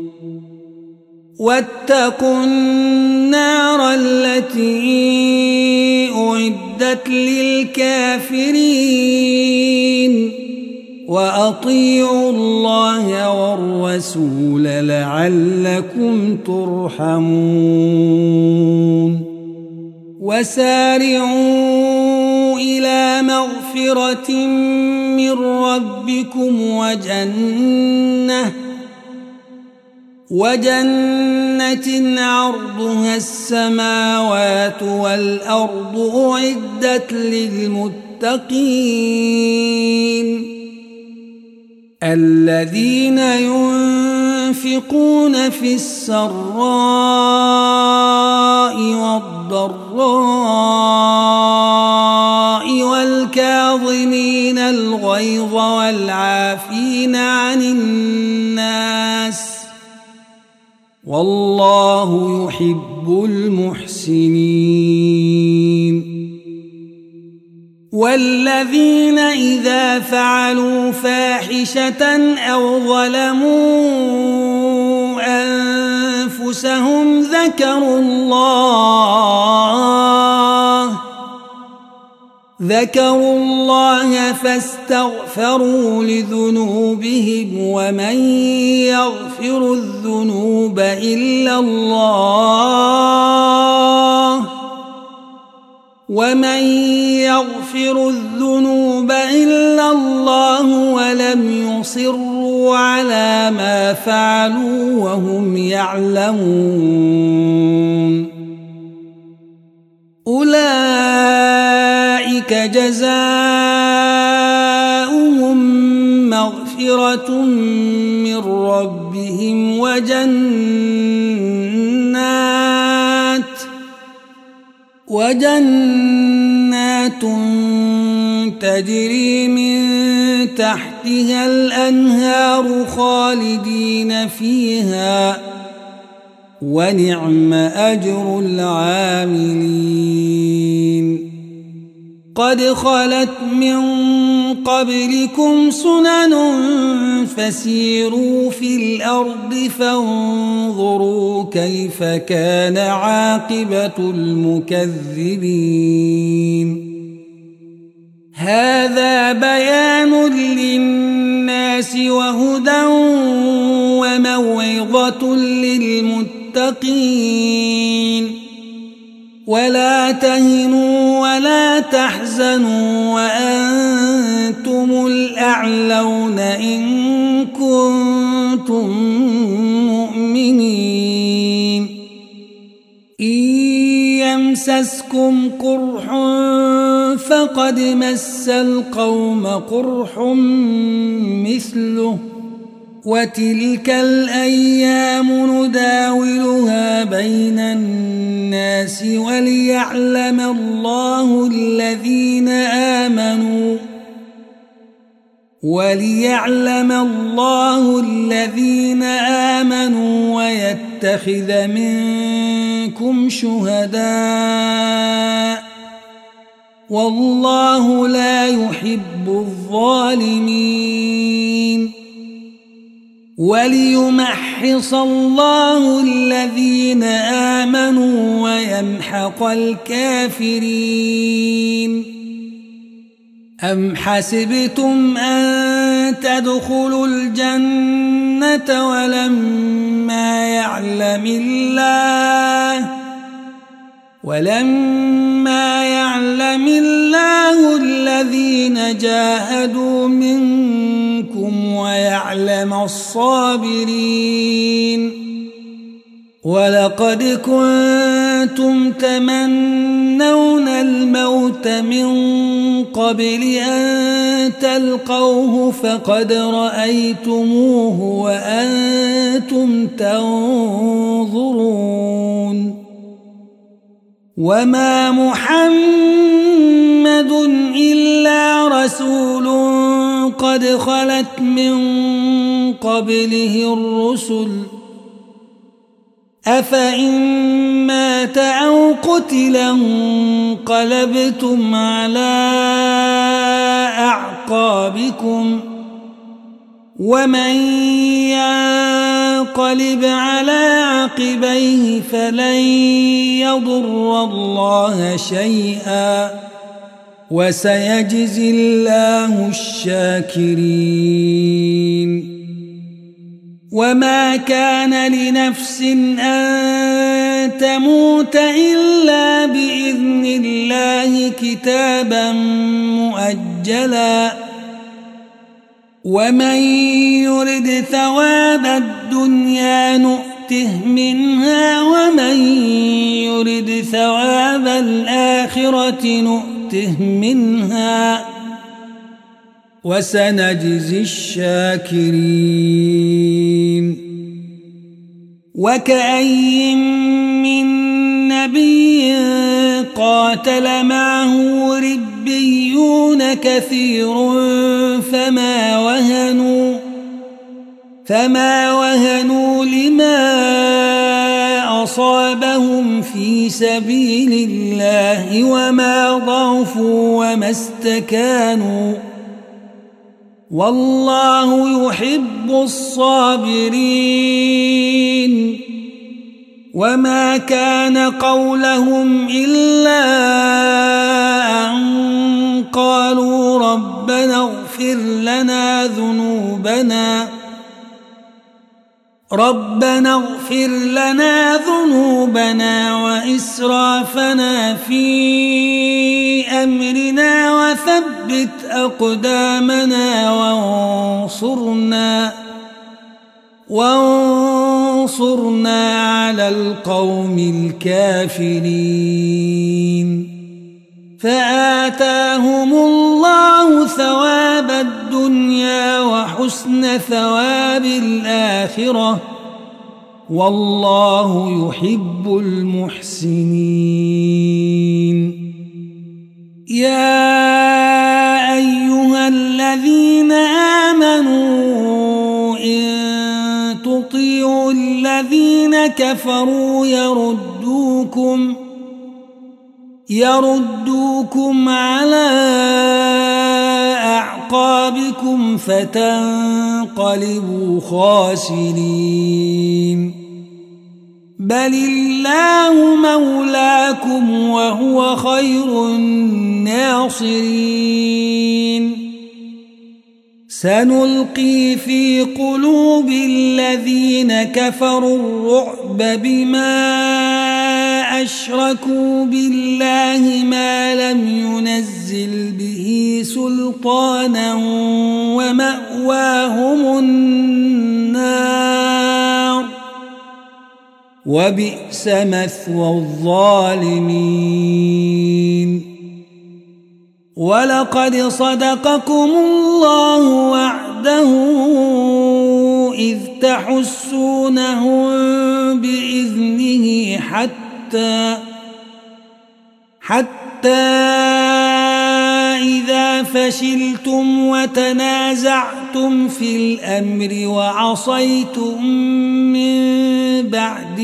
واتقوا النار التي أعدت للكافرين وأطيعوا الله والرسول لعلكم ترحمون وسارعوا إلى مغفرة من ربكم وجنة عرضها السماوات والأرض أعدت للمتقين الذين ينفقون في السراء والضراء والكاظمين الغيظ والعافين عن الناس والله يحب المحسنين والذين إذا فعلوا فاحشة أو ظلموا أنفسهم ذكروا الله فاستغفروا لذنوبهم ومن يغفر الذنوب إلا الله ولم يصروا على ما فعلوا وهم يعلمون أولئك جزاؤهم مغفرة من ربهم وجنات تجري من تحتها الأنهار خالدين فيها ونعم أجر العاملين قد خلت من قبلكم سنن فسيروا في الأرض فانظروا كيف كان عاقبة المكذبين هذا بيان للناس وهدى وموعظة للمتقين ولا تهنوا ولا تحزنوا وأنتم الأعلون إن كنتم مؤمنين إن يمسسكم قرح فقد مس القوم قرح مثله وتلك الأيام نداولها بين الناس وليعلم الله الذين آمنوا ويتخذ منكم شهداء والله لا يحب الظالمين وليمحص الله الذين آمنوا ويمحق الكافرين أم حسبتم أن تدخلوا الجنة ولما يعلم الله الذين جاهدوا منكم ويعلم الصابرين ولقد كنتم تمنون الموت من قبل أن تلقوه فقد رأيتموه وأنتم تنظرون وما محمد إلا رسول قد خلت من قبله الرسل أفإن مات أو قتل انقلبتم على أعقابكم ومن ينقلب على عقبيه فلن يضر الله شيئا وسيجزي الله الشاكرين وما كان لنفس أن تموت إلا بإذن الله كتابا مؤجلا ومن يرد ثواب الدنيا نؤته منها ومن يرد ثواب الآخرة نؤته منها وسنجزي الشاكرين وكأي من نبي قاتل معه ربيون كثير فما وهنوا لما أصابهم في سبيل الله وما ضعفوا وما استكانوا والله يحب الصابرين وما كان قولهم إلا أن قالوا ربنا اغفر لنا ذنوبنا وإسرافنا في أمرنا وثبت أقدامنا وانصرنا على القوم الكافرين فآتاهم الله ثواب الدنيا وحسن ثواب الآخرة والله يحب المحسنين يا أيها الذين آمنوا إن تطيعوا الذين كفروا يردوكم على أعقابكم فتنقلبوا خاسرين بل الله مولاكم وهو خير الناصرين سنلقي في قلوب الذين كفروا الرعب بما أشركوا بالله ما لم ينزل به سلطانا ومأواهم النار وبئس مثوى الظالمين ولقد صدقكم الله وعده إذ تحسونهم بإذنه حتى إذا فشلتم وتنازعتم في الأمر وعصيتم من بعد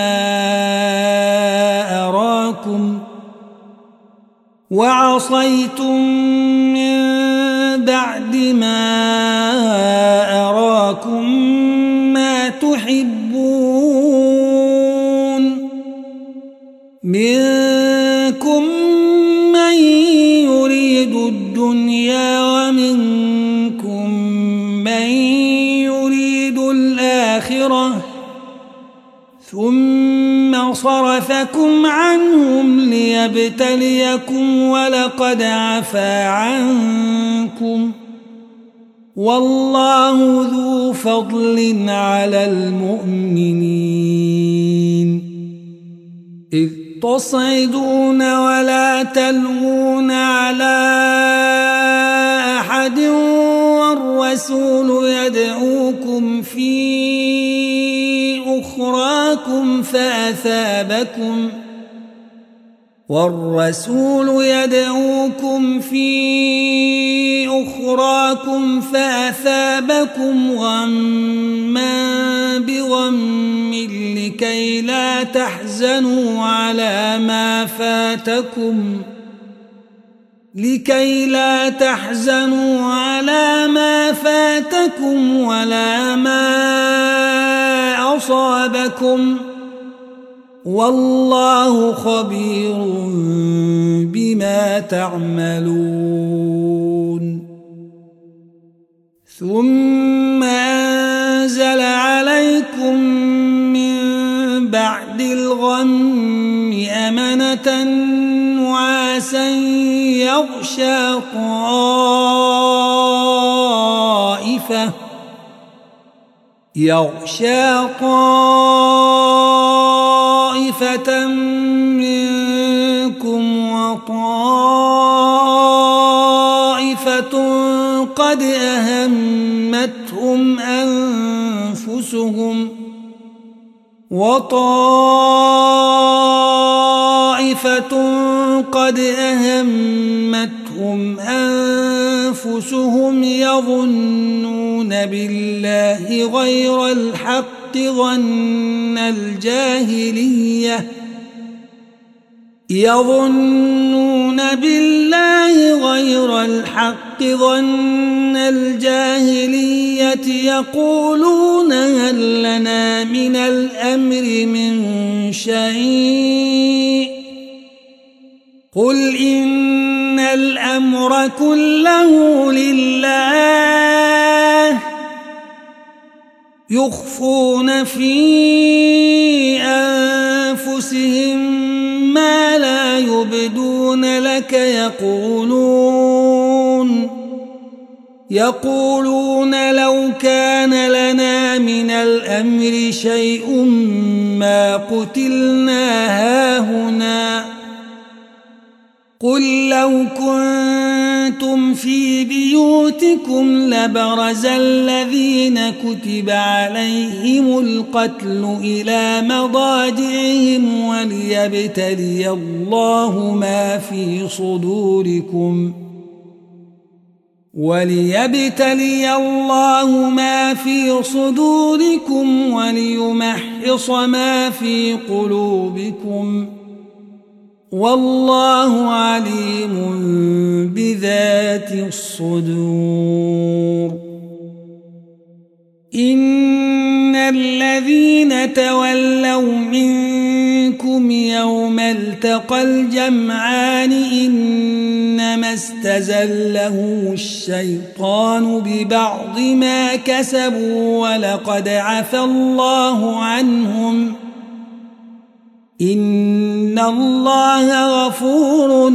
ما أراكم ما تحبون منكم من يريد الدنيا ومنكم من يريد الآخرة ثم صرفكم عنهم ليبتليكم ولقد عفا عنكم والله ذو فضل على المؤمنين إذ تصعدون ولا تلوون على أحد والرسول يدعوكم في أخراكم فأثابكم غما بغم لكي لا تحزنوا على ما فاتكم ولا ما أصابكم والله خبير بما تعملون ثم أنزل عليكم من بعد الغم أمنة نعاسا يغشى طائفة منكم وطائفة قد أهمتهم أنفسهم يظنون بالله غير الحق ظن الجاهلية يقولون هل لنا من الأمر من شيء قل إن الأمر كله لله يخفون في أنفسهم ما لا يبدون لك يقولون لو كان لنا من الأمر شيء ما قتلنا هاهنا قل لو كنتم في بيوتكم لبرز الذين كتب عليهم القتل إلى مضاجعهم وليبتلي الله ما في صدوركم وليمحص ما في قلوبكم والله عليم بذات الصدور إن الذين تولوا منكم يوم التقى الجمعان إنما استزلهم الشيطان ببعض ما كسبوا ولقد عفى الله عنهم إن الله غفور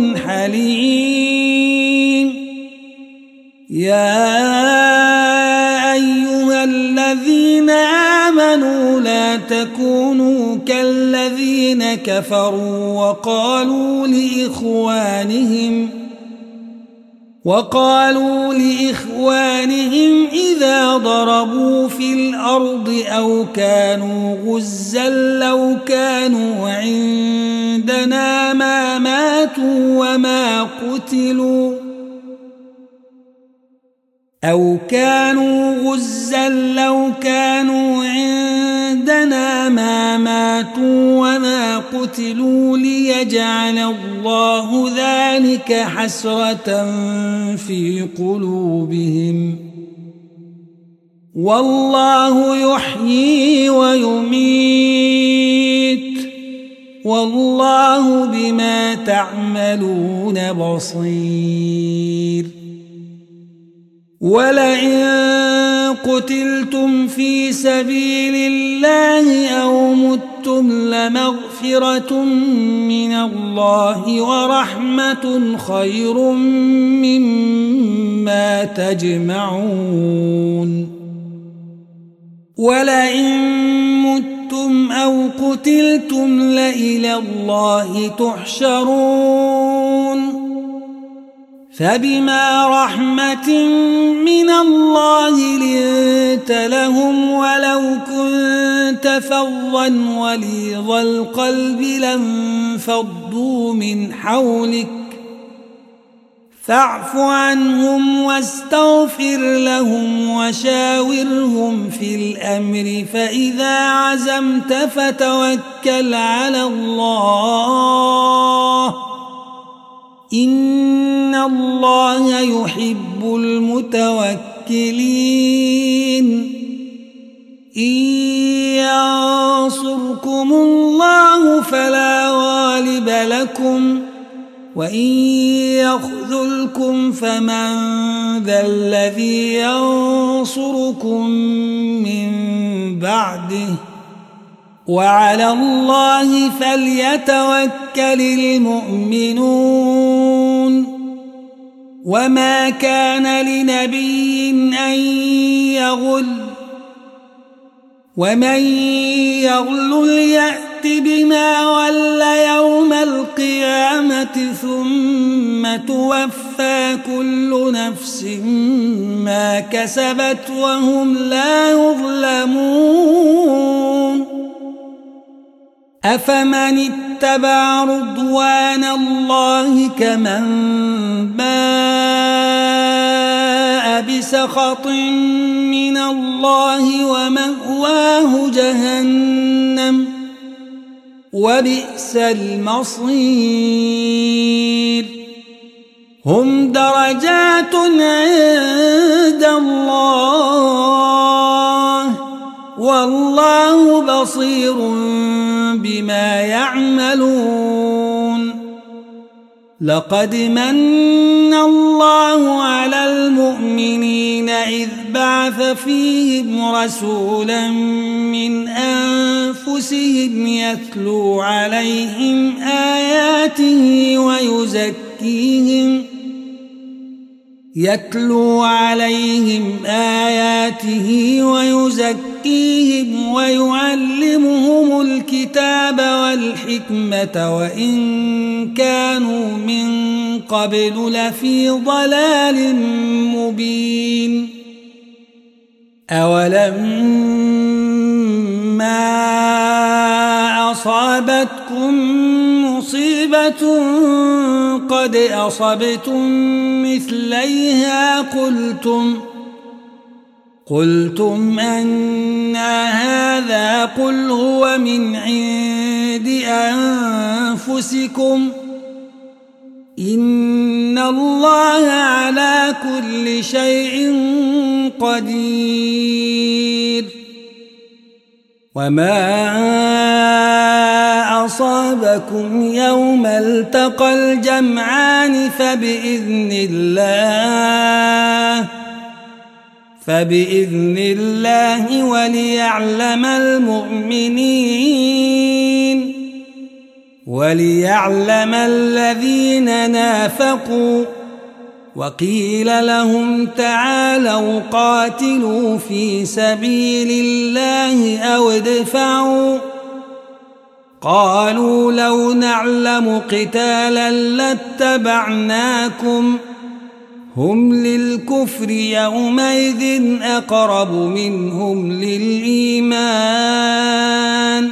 حليم. يا أيها الذين آمنوا لا تكونوا كالذين كفروا وقالوا لإخوانهم إذا ضربوا في الأرض أو كانوا غزا لو كانوا عندنا ما ماتوا وما قتلوا ليجعل الله ذلك حسرة في قلوبهم، والله يحيي ويميت، والله بما تعملون بصير. ولئن قتلتم في سبيل الله أو متم لمغفرة من الله ورحمة خير مما تجمعون. ولئن متم أو قتلتم لإلى الله تحشرون. فبما رحمة من الله لنت لهم ولو كنت فظا غليظ القلب لانفضوا من حولك فاعف عنهم واستغفر لهم وشاورهم في الأمر فإذا عزمت فتوكل على الله إن الله يحب المتوكلين. إن ينصركم الله فلا غالب لكم وإن يخذلكم فمن ذا الذي ينصركم من بعده وعلى الله فليتوكل المؤمنون. وما كان لنبي أن يغل ومن يغل يأت بما غل يوم القيامة ثم توفى كل نفس ما كسبت وهم لا يظلمون. أفمن اتبع رضوان الله كمن باء بسخط من الله ومأواه جهنم وبئس المصير. هم درجات عند الله والله بصير بما يعملون. لقد من الله على المؤمنين إذ بعث فيهم رسولا من أنفسهم يتلو عليهم آياته ويزكيهم ويعلمهم الكتاب والحكمة وإن كانوا من قبل لفي ضلال مبين. أولما أصابتكم مصيبة قد أصبتم مثليها قلتم أنى هذا قل هو من عند أنفسكم إن الله على كل شيء قدير. وما أصابكم يوم التقى الجمعان فبإذن الله وليعلم المؤمنين. وليعلم الذين نافقوا. وقيل لهم تعالوا قاتلوا في سبيل الله أو ادفعوا. قالوا لو نعلم قتالا لاتبعناكم. هم للكفر يومئذ أقرب منهم للإيمان.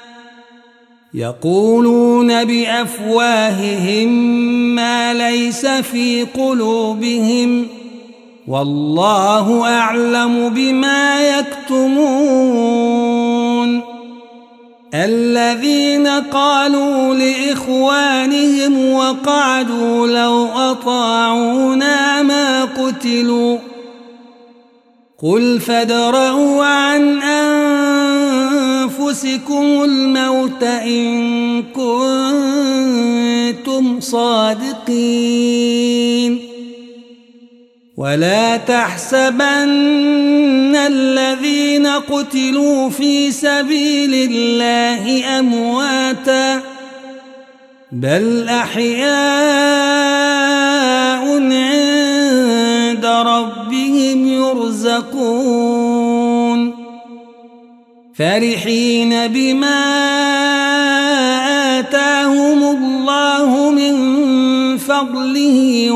يقولون بأفواههم ما ليس في قلوبهم والله أعلم بما يكتمون. الذين قالوا لإخوانهم وقعدوا لو أطاعونا ما قتلوا. قل فادرءوا عن أنفسكم الموت إن كنتم صادقين. ولا تحسبن الذين قتلوا في سبيل الله أمواتا بل أحياء عند ربهم يرزقون. فرحين بما آتاهم الله من فضله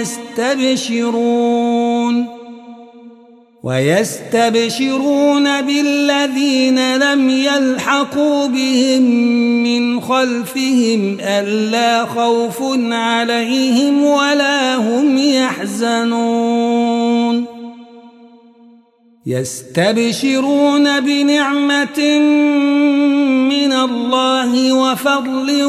ويستبشرون بالذين لم يلحقوا بهم من خلفهم ألا خوف عليهم ولا هم يحزنون. يستبشرون بنعمة من الله وفضل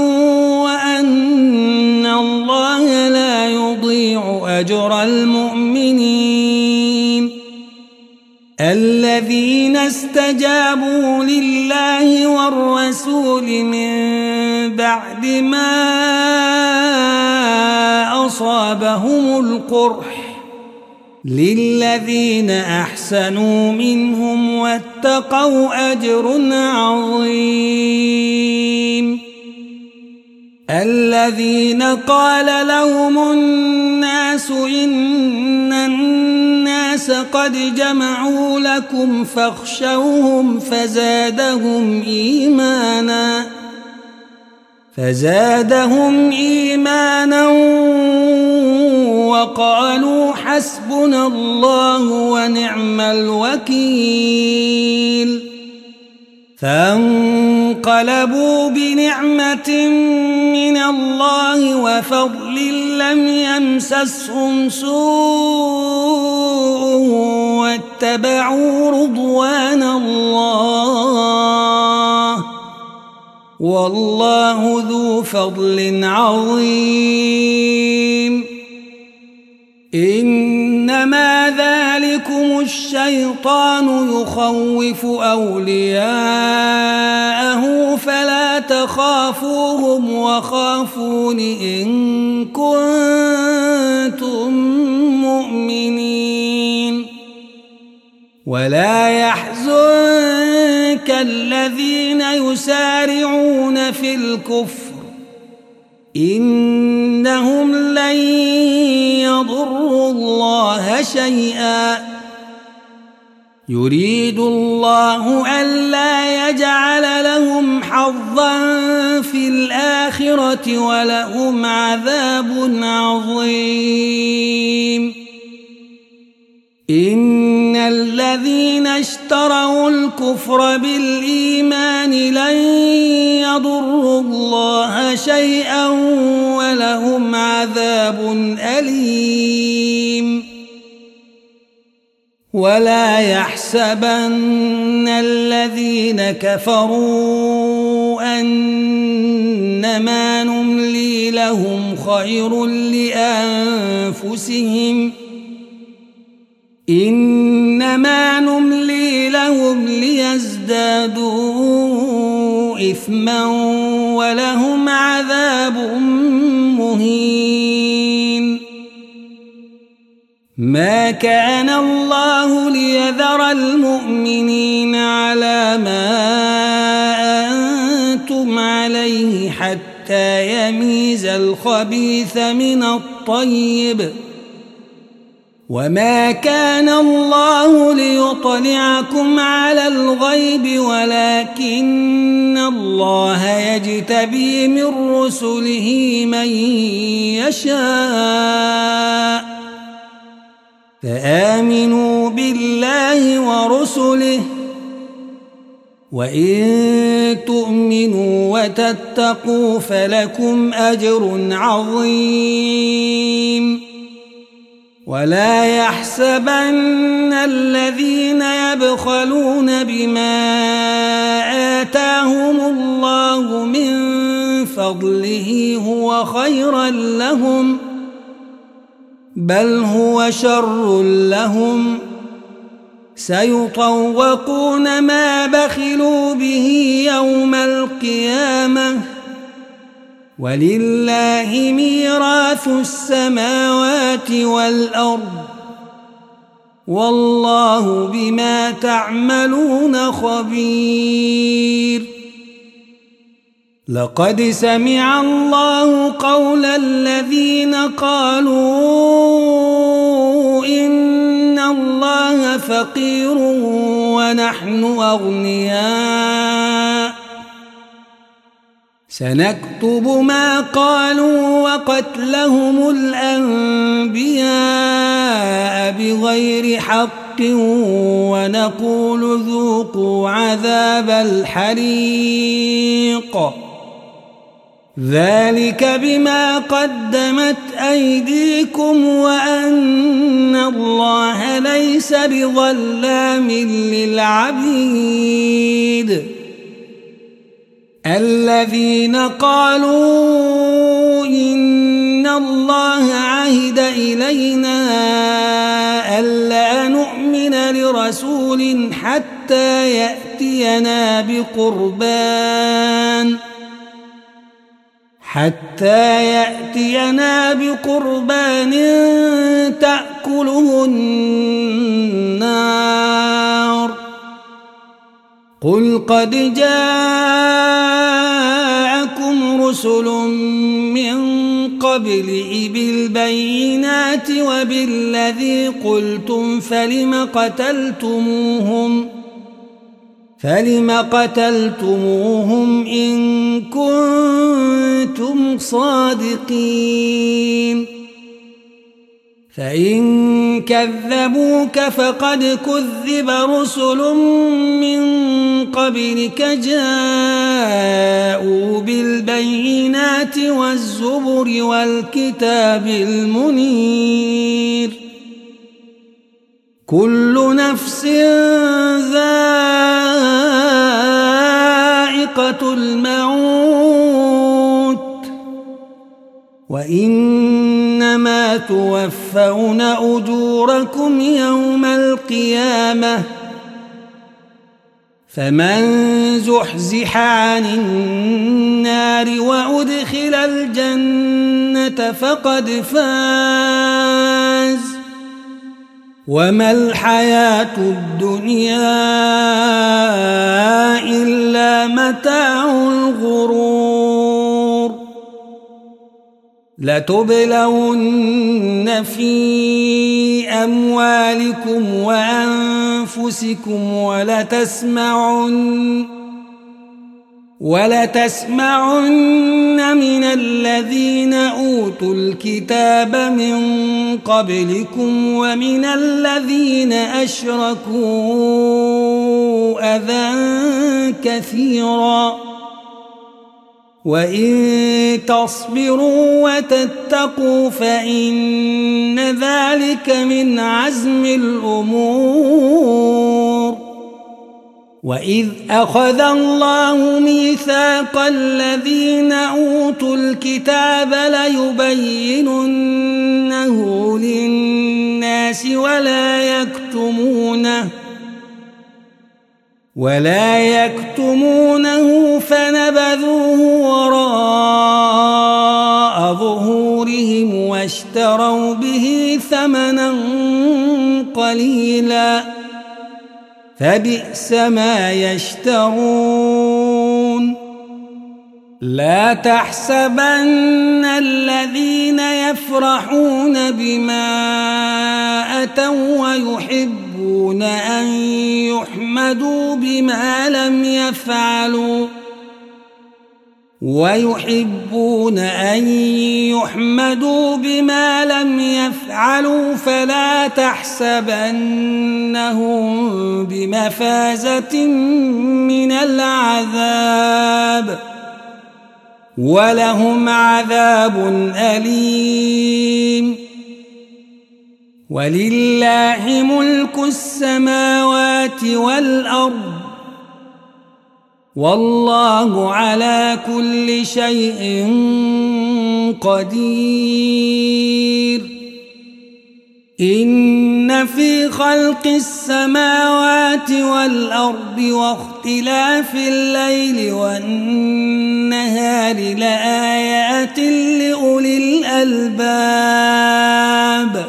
وأن الله لا يضيع أجر المؤمنين. الذين استجابوا لله والرسول من بعد ما أصابهم القرح للذين أحسنوا منهم واتقوا أجر عظيم. الذين قال لهم الناس إن الناس قد جمعوا لكم فاخشوهم فزادهم إيمانا وقالوا حسبنا الله ونعم الوكيل. فانقلبوا بنعمة من الله وفضل لم يمسسهم سوء واتبعوا رضوان الله والله ذو فضل عظيم. إنما ذلكم الشيطان يخوف أولياءه فلا تخافوهم وخافون إن كنتم مؤمنين. ولا يحزنك الذين يسارعون في الكفر إنهم لن يضروا الله شيئا يريد الله ألا يجعل لهم حظا في الآخرة ولهم عذاب عظيم. إن الذين اشتروا الكفر بالإيمان لن يضروا الله شيئا ولهم عذاب أليم. ولا يحسبن الذين كفروا أنما نملي لهم خير لأنفسهم إنما نملي لهم ليزدادوا إثما ولهم عذاب مهين. ما كان الله ليذر المؤمنين على ما أنتم عليه حتى حتى يميز الخبيث من الطيب وما كان الله ليطلعكم على الغيب ولكن الله يجتبي من رسله من يشاء فآمنوا بالله ورسله وإن تؤمنوا وتتقوا فلكم أجر عظيم ولا يحسبن الذين يبخلون بما آتاهم الله من فضله هو خيرا لهم بل هو شر لهم سيطوقون ما بخلوا به يوم القيامة ولله ميراث السماوات والأرض والله بما تعملون خبير لقد سمع الله قول الذين قالوا إن الله فقير ونحن أغنياء سنكتب ما قالوا وقتلهم الأنبياء بغير حق ونقول ذوقوا عذاب الحريق ذلك بما قدمت أيديكم وأن الله ليس بظلام للعبيد الذين قالوا إن الله عهد إلينا ألا نؤمن لرسول حتى يأتينا بقربان تأكله النار قل قد جاءكم رسل من قبلي بالبينات وبالذي قلتم فلم قتلتموهم إن كنتم صادقين فإن كذبوك فقد كذب رسل من قبلك جاءوا بالبينات والزبر والكتاب المنير كل نفس ذائقة الموت وإنما توفون أجوركم يوم القيامة فمن زحزح عن النار وأدخل الجنة فقد فاز وما الحياة الدنيا إلا متاع الغرور لتبلون في أموالكم وأنفسكم ولتسمعن من الذين أوتوا الكتاب من قبلكم ومن الذين أشركوا أذى كثيرا وإن تصبروا وتتقوا فإن ذلك من عزم الأمور وإذ أخذ الله ميثاق الذين أوتوا الكتاب ليبيننه للناس ولا يكتمونه فنبذوه وراء ظهورهم واشتروا به ثمنا قليلا فبئس ما يشترون لا تحسبن الذين يفرحون بما أتوا ويحبون أن يحمدوا بما لم يفعلوا فلا تحسبنهم بمفازة من العذاب ولهم عذاب أليم. ولله ملك السماوات والأرض والله على كل شيء قدير. إن في خلق السماوات والأرض واختلاف الليل والنهار لآيات لأولي الألباب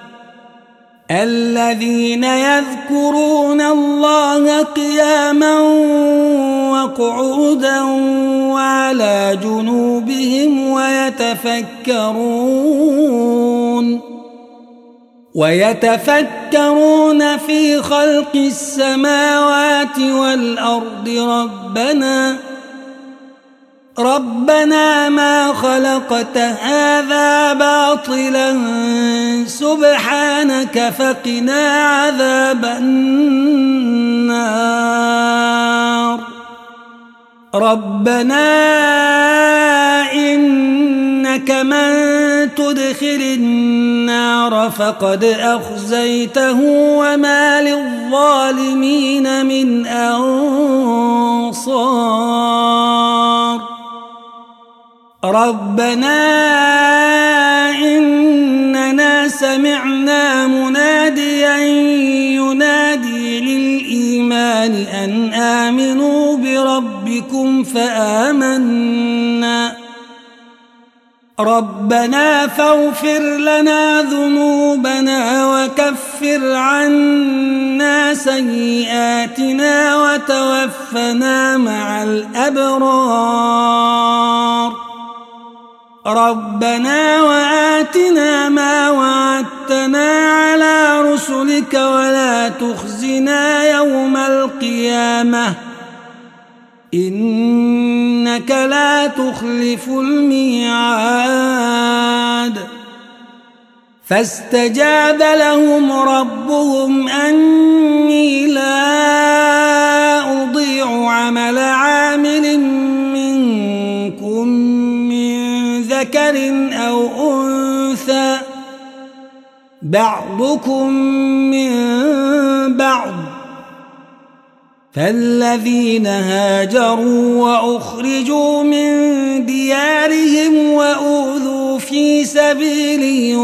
الذين يذكرون الله قياما وقعودا وعلى جنوبهم ويتفكرون في خلق السماوات والأرض ربنا ما خلقت هذا باطلا سبحانك فقنا عذاب النار. ربنا إنك من تدخل النار فقد أخزيته وما للظالمين من أنصار. ربنا إننا سمعنا مناديا ينادي للإيمان أن آمنوا بربكم فآمنا. ربنا فاغفر لنا ذنوبنا وكفر عنا سيئاتنا وتوفنا مع الأبرار. ربنا وآتنا ما وعدتنا على رسلك ولا تخزنا يوم القيامة إنك لا تخلف الميعاد. فاستجاب لهم ربهم أني لا أضيع عمل عامل منكم من ذكر أو أنثى بعضكم من بعض. فالذين هاجروا وأخرجوا من ديارهم وأوذوا في سبيلي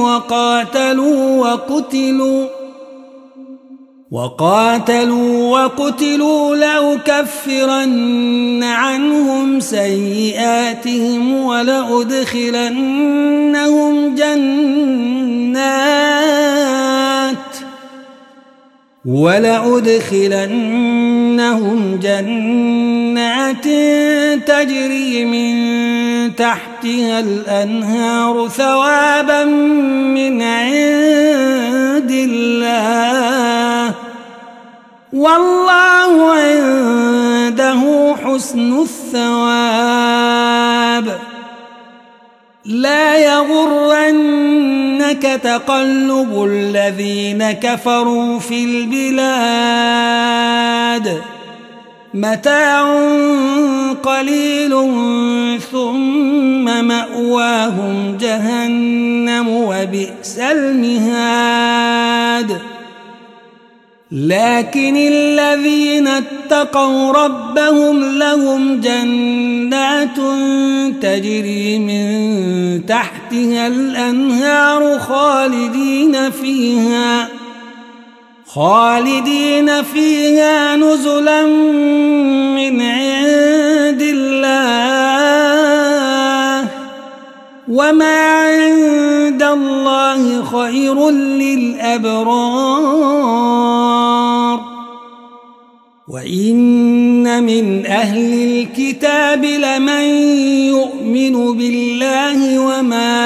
وقاتلوا وقتلوا لأكفرن عنهم سيئاتهم ولأدخلنهم جنات تجري من تحتها الأنهار ثوابا من عند الله والله عنده حسن الثواب. لا يغرنك تقلب الذين كفروا في البلاد متاع قليل ثم مأواهم جهنم وبئس المهاد. لكن الذين اتقوا ربهم لهم جنات تجري من تحتها الأنهار خالدين فيها نزلا من عند الله وما عند الله خير للأبرار. وإن من أهل الكتاب لمن يؤمن بالله وما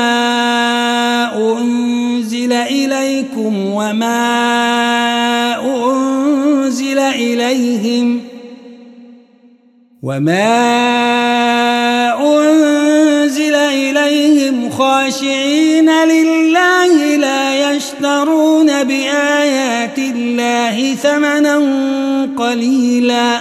أنزل إليكم وما أنزل إليهم خاشعين لله لا يشترون بآيات الله ثمنا قليلا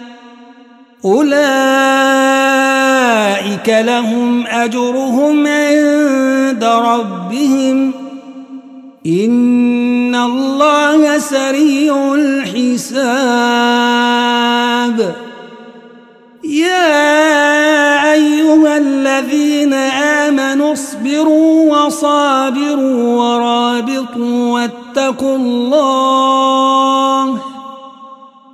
أولئك لهم أجرهم عند ربهم إن الله سريع الحساب يا أيها الذين آمنوا اصبروا وصابروا ورابطوا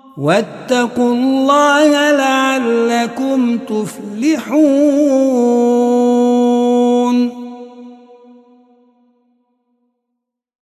واتقوا الله لعلكم تفلحون.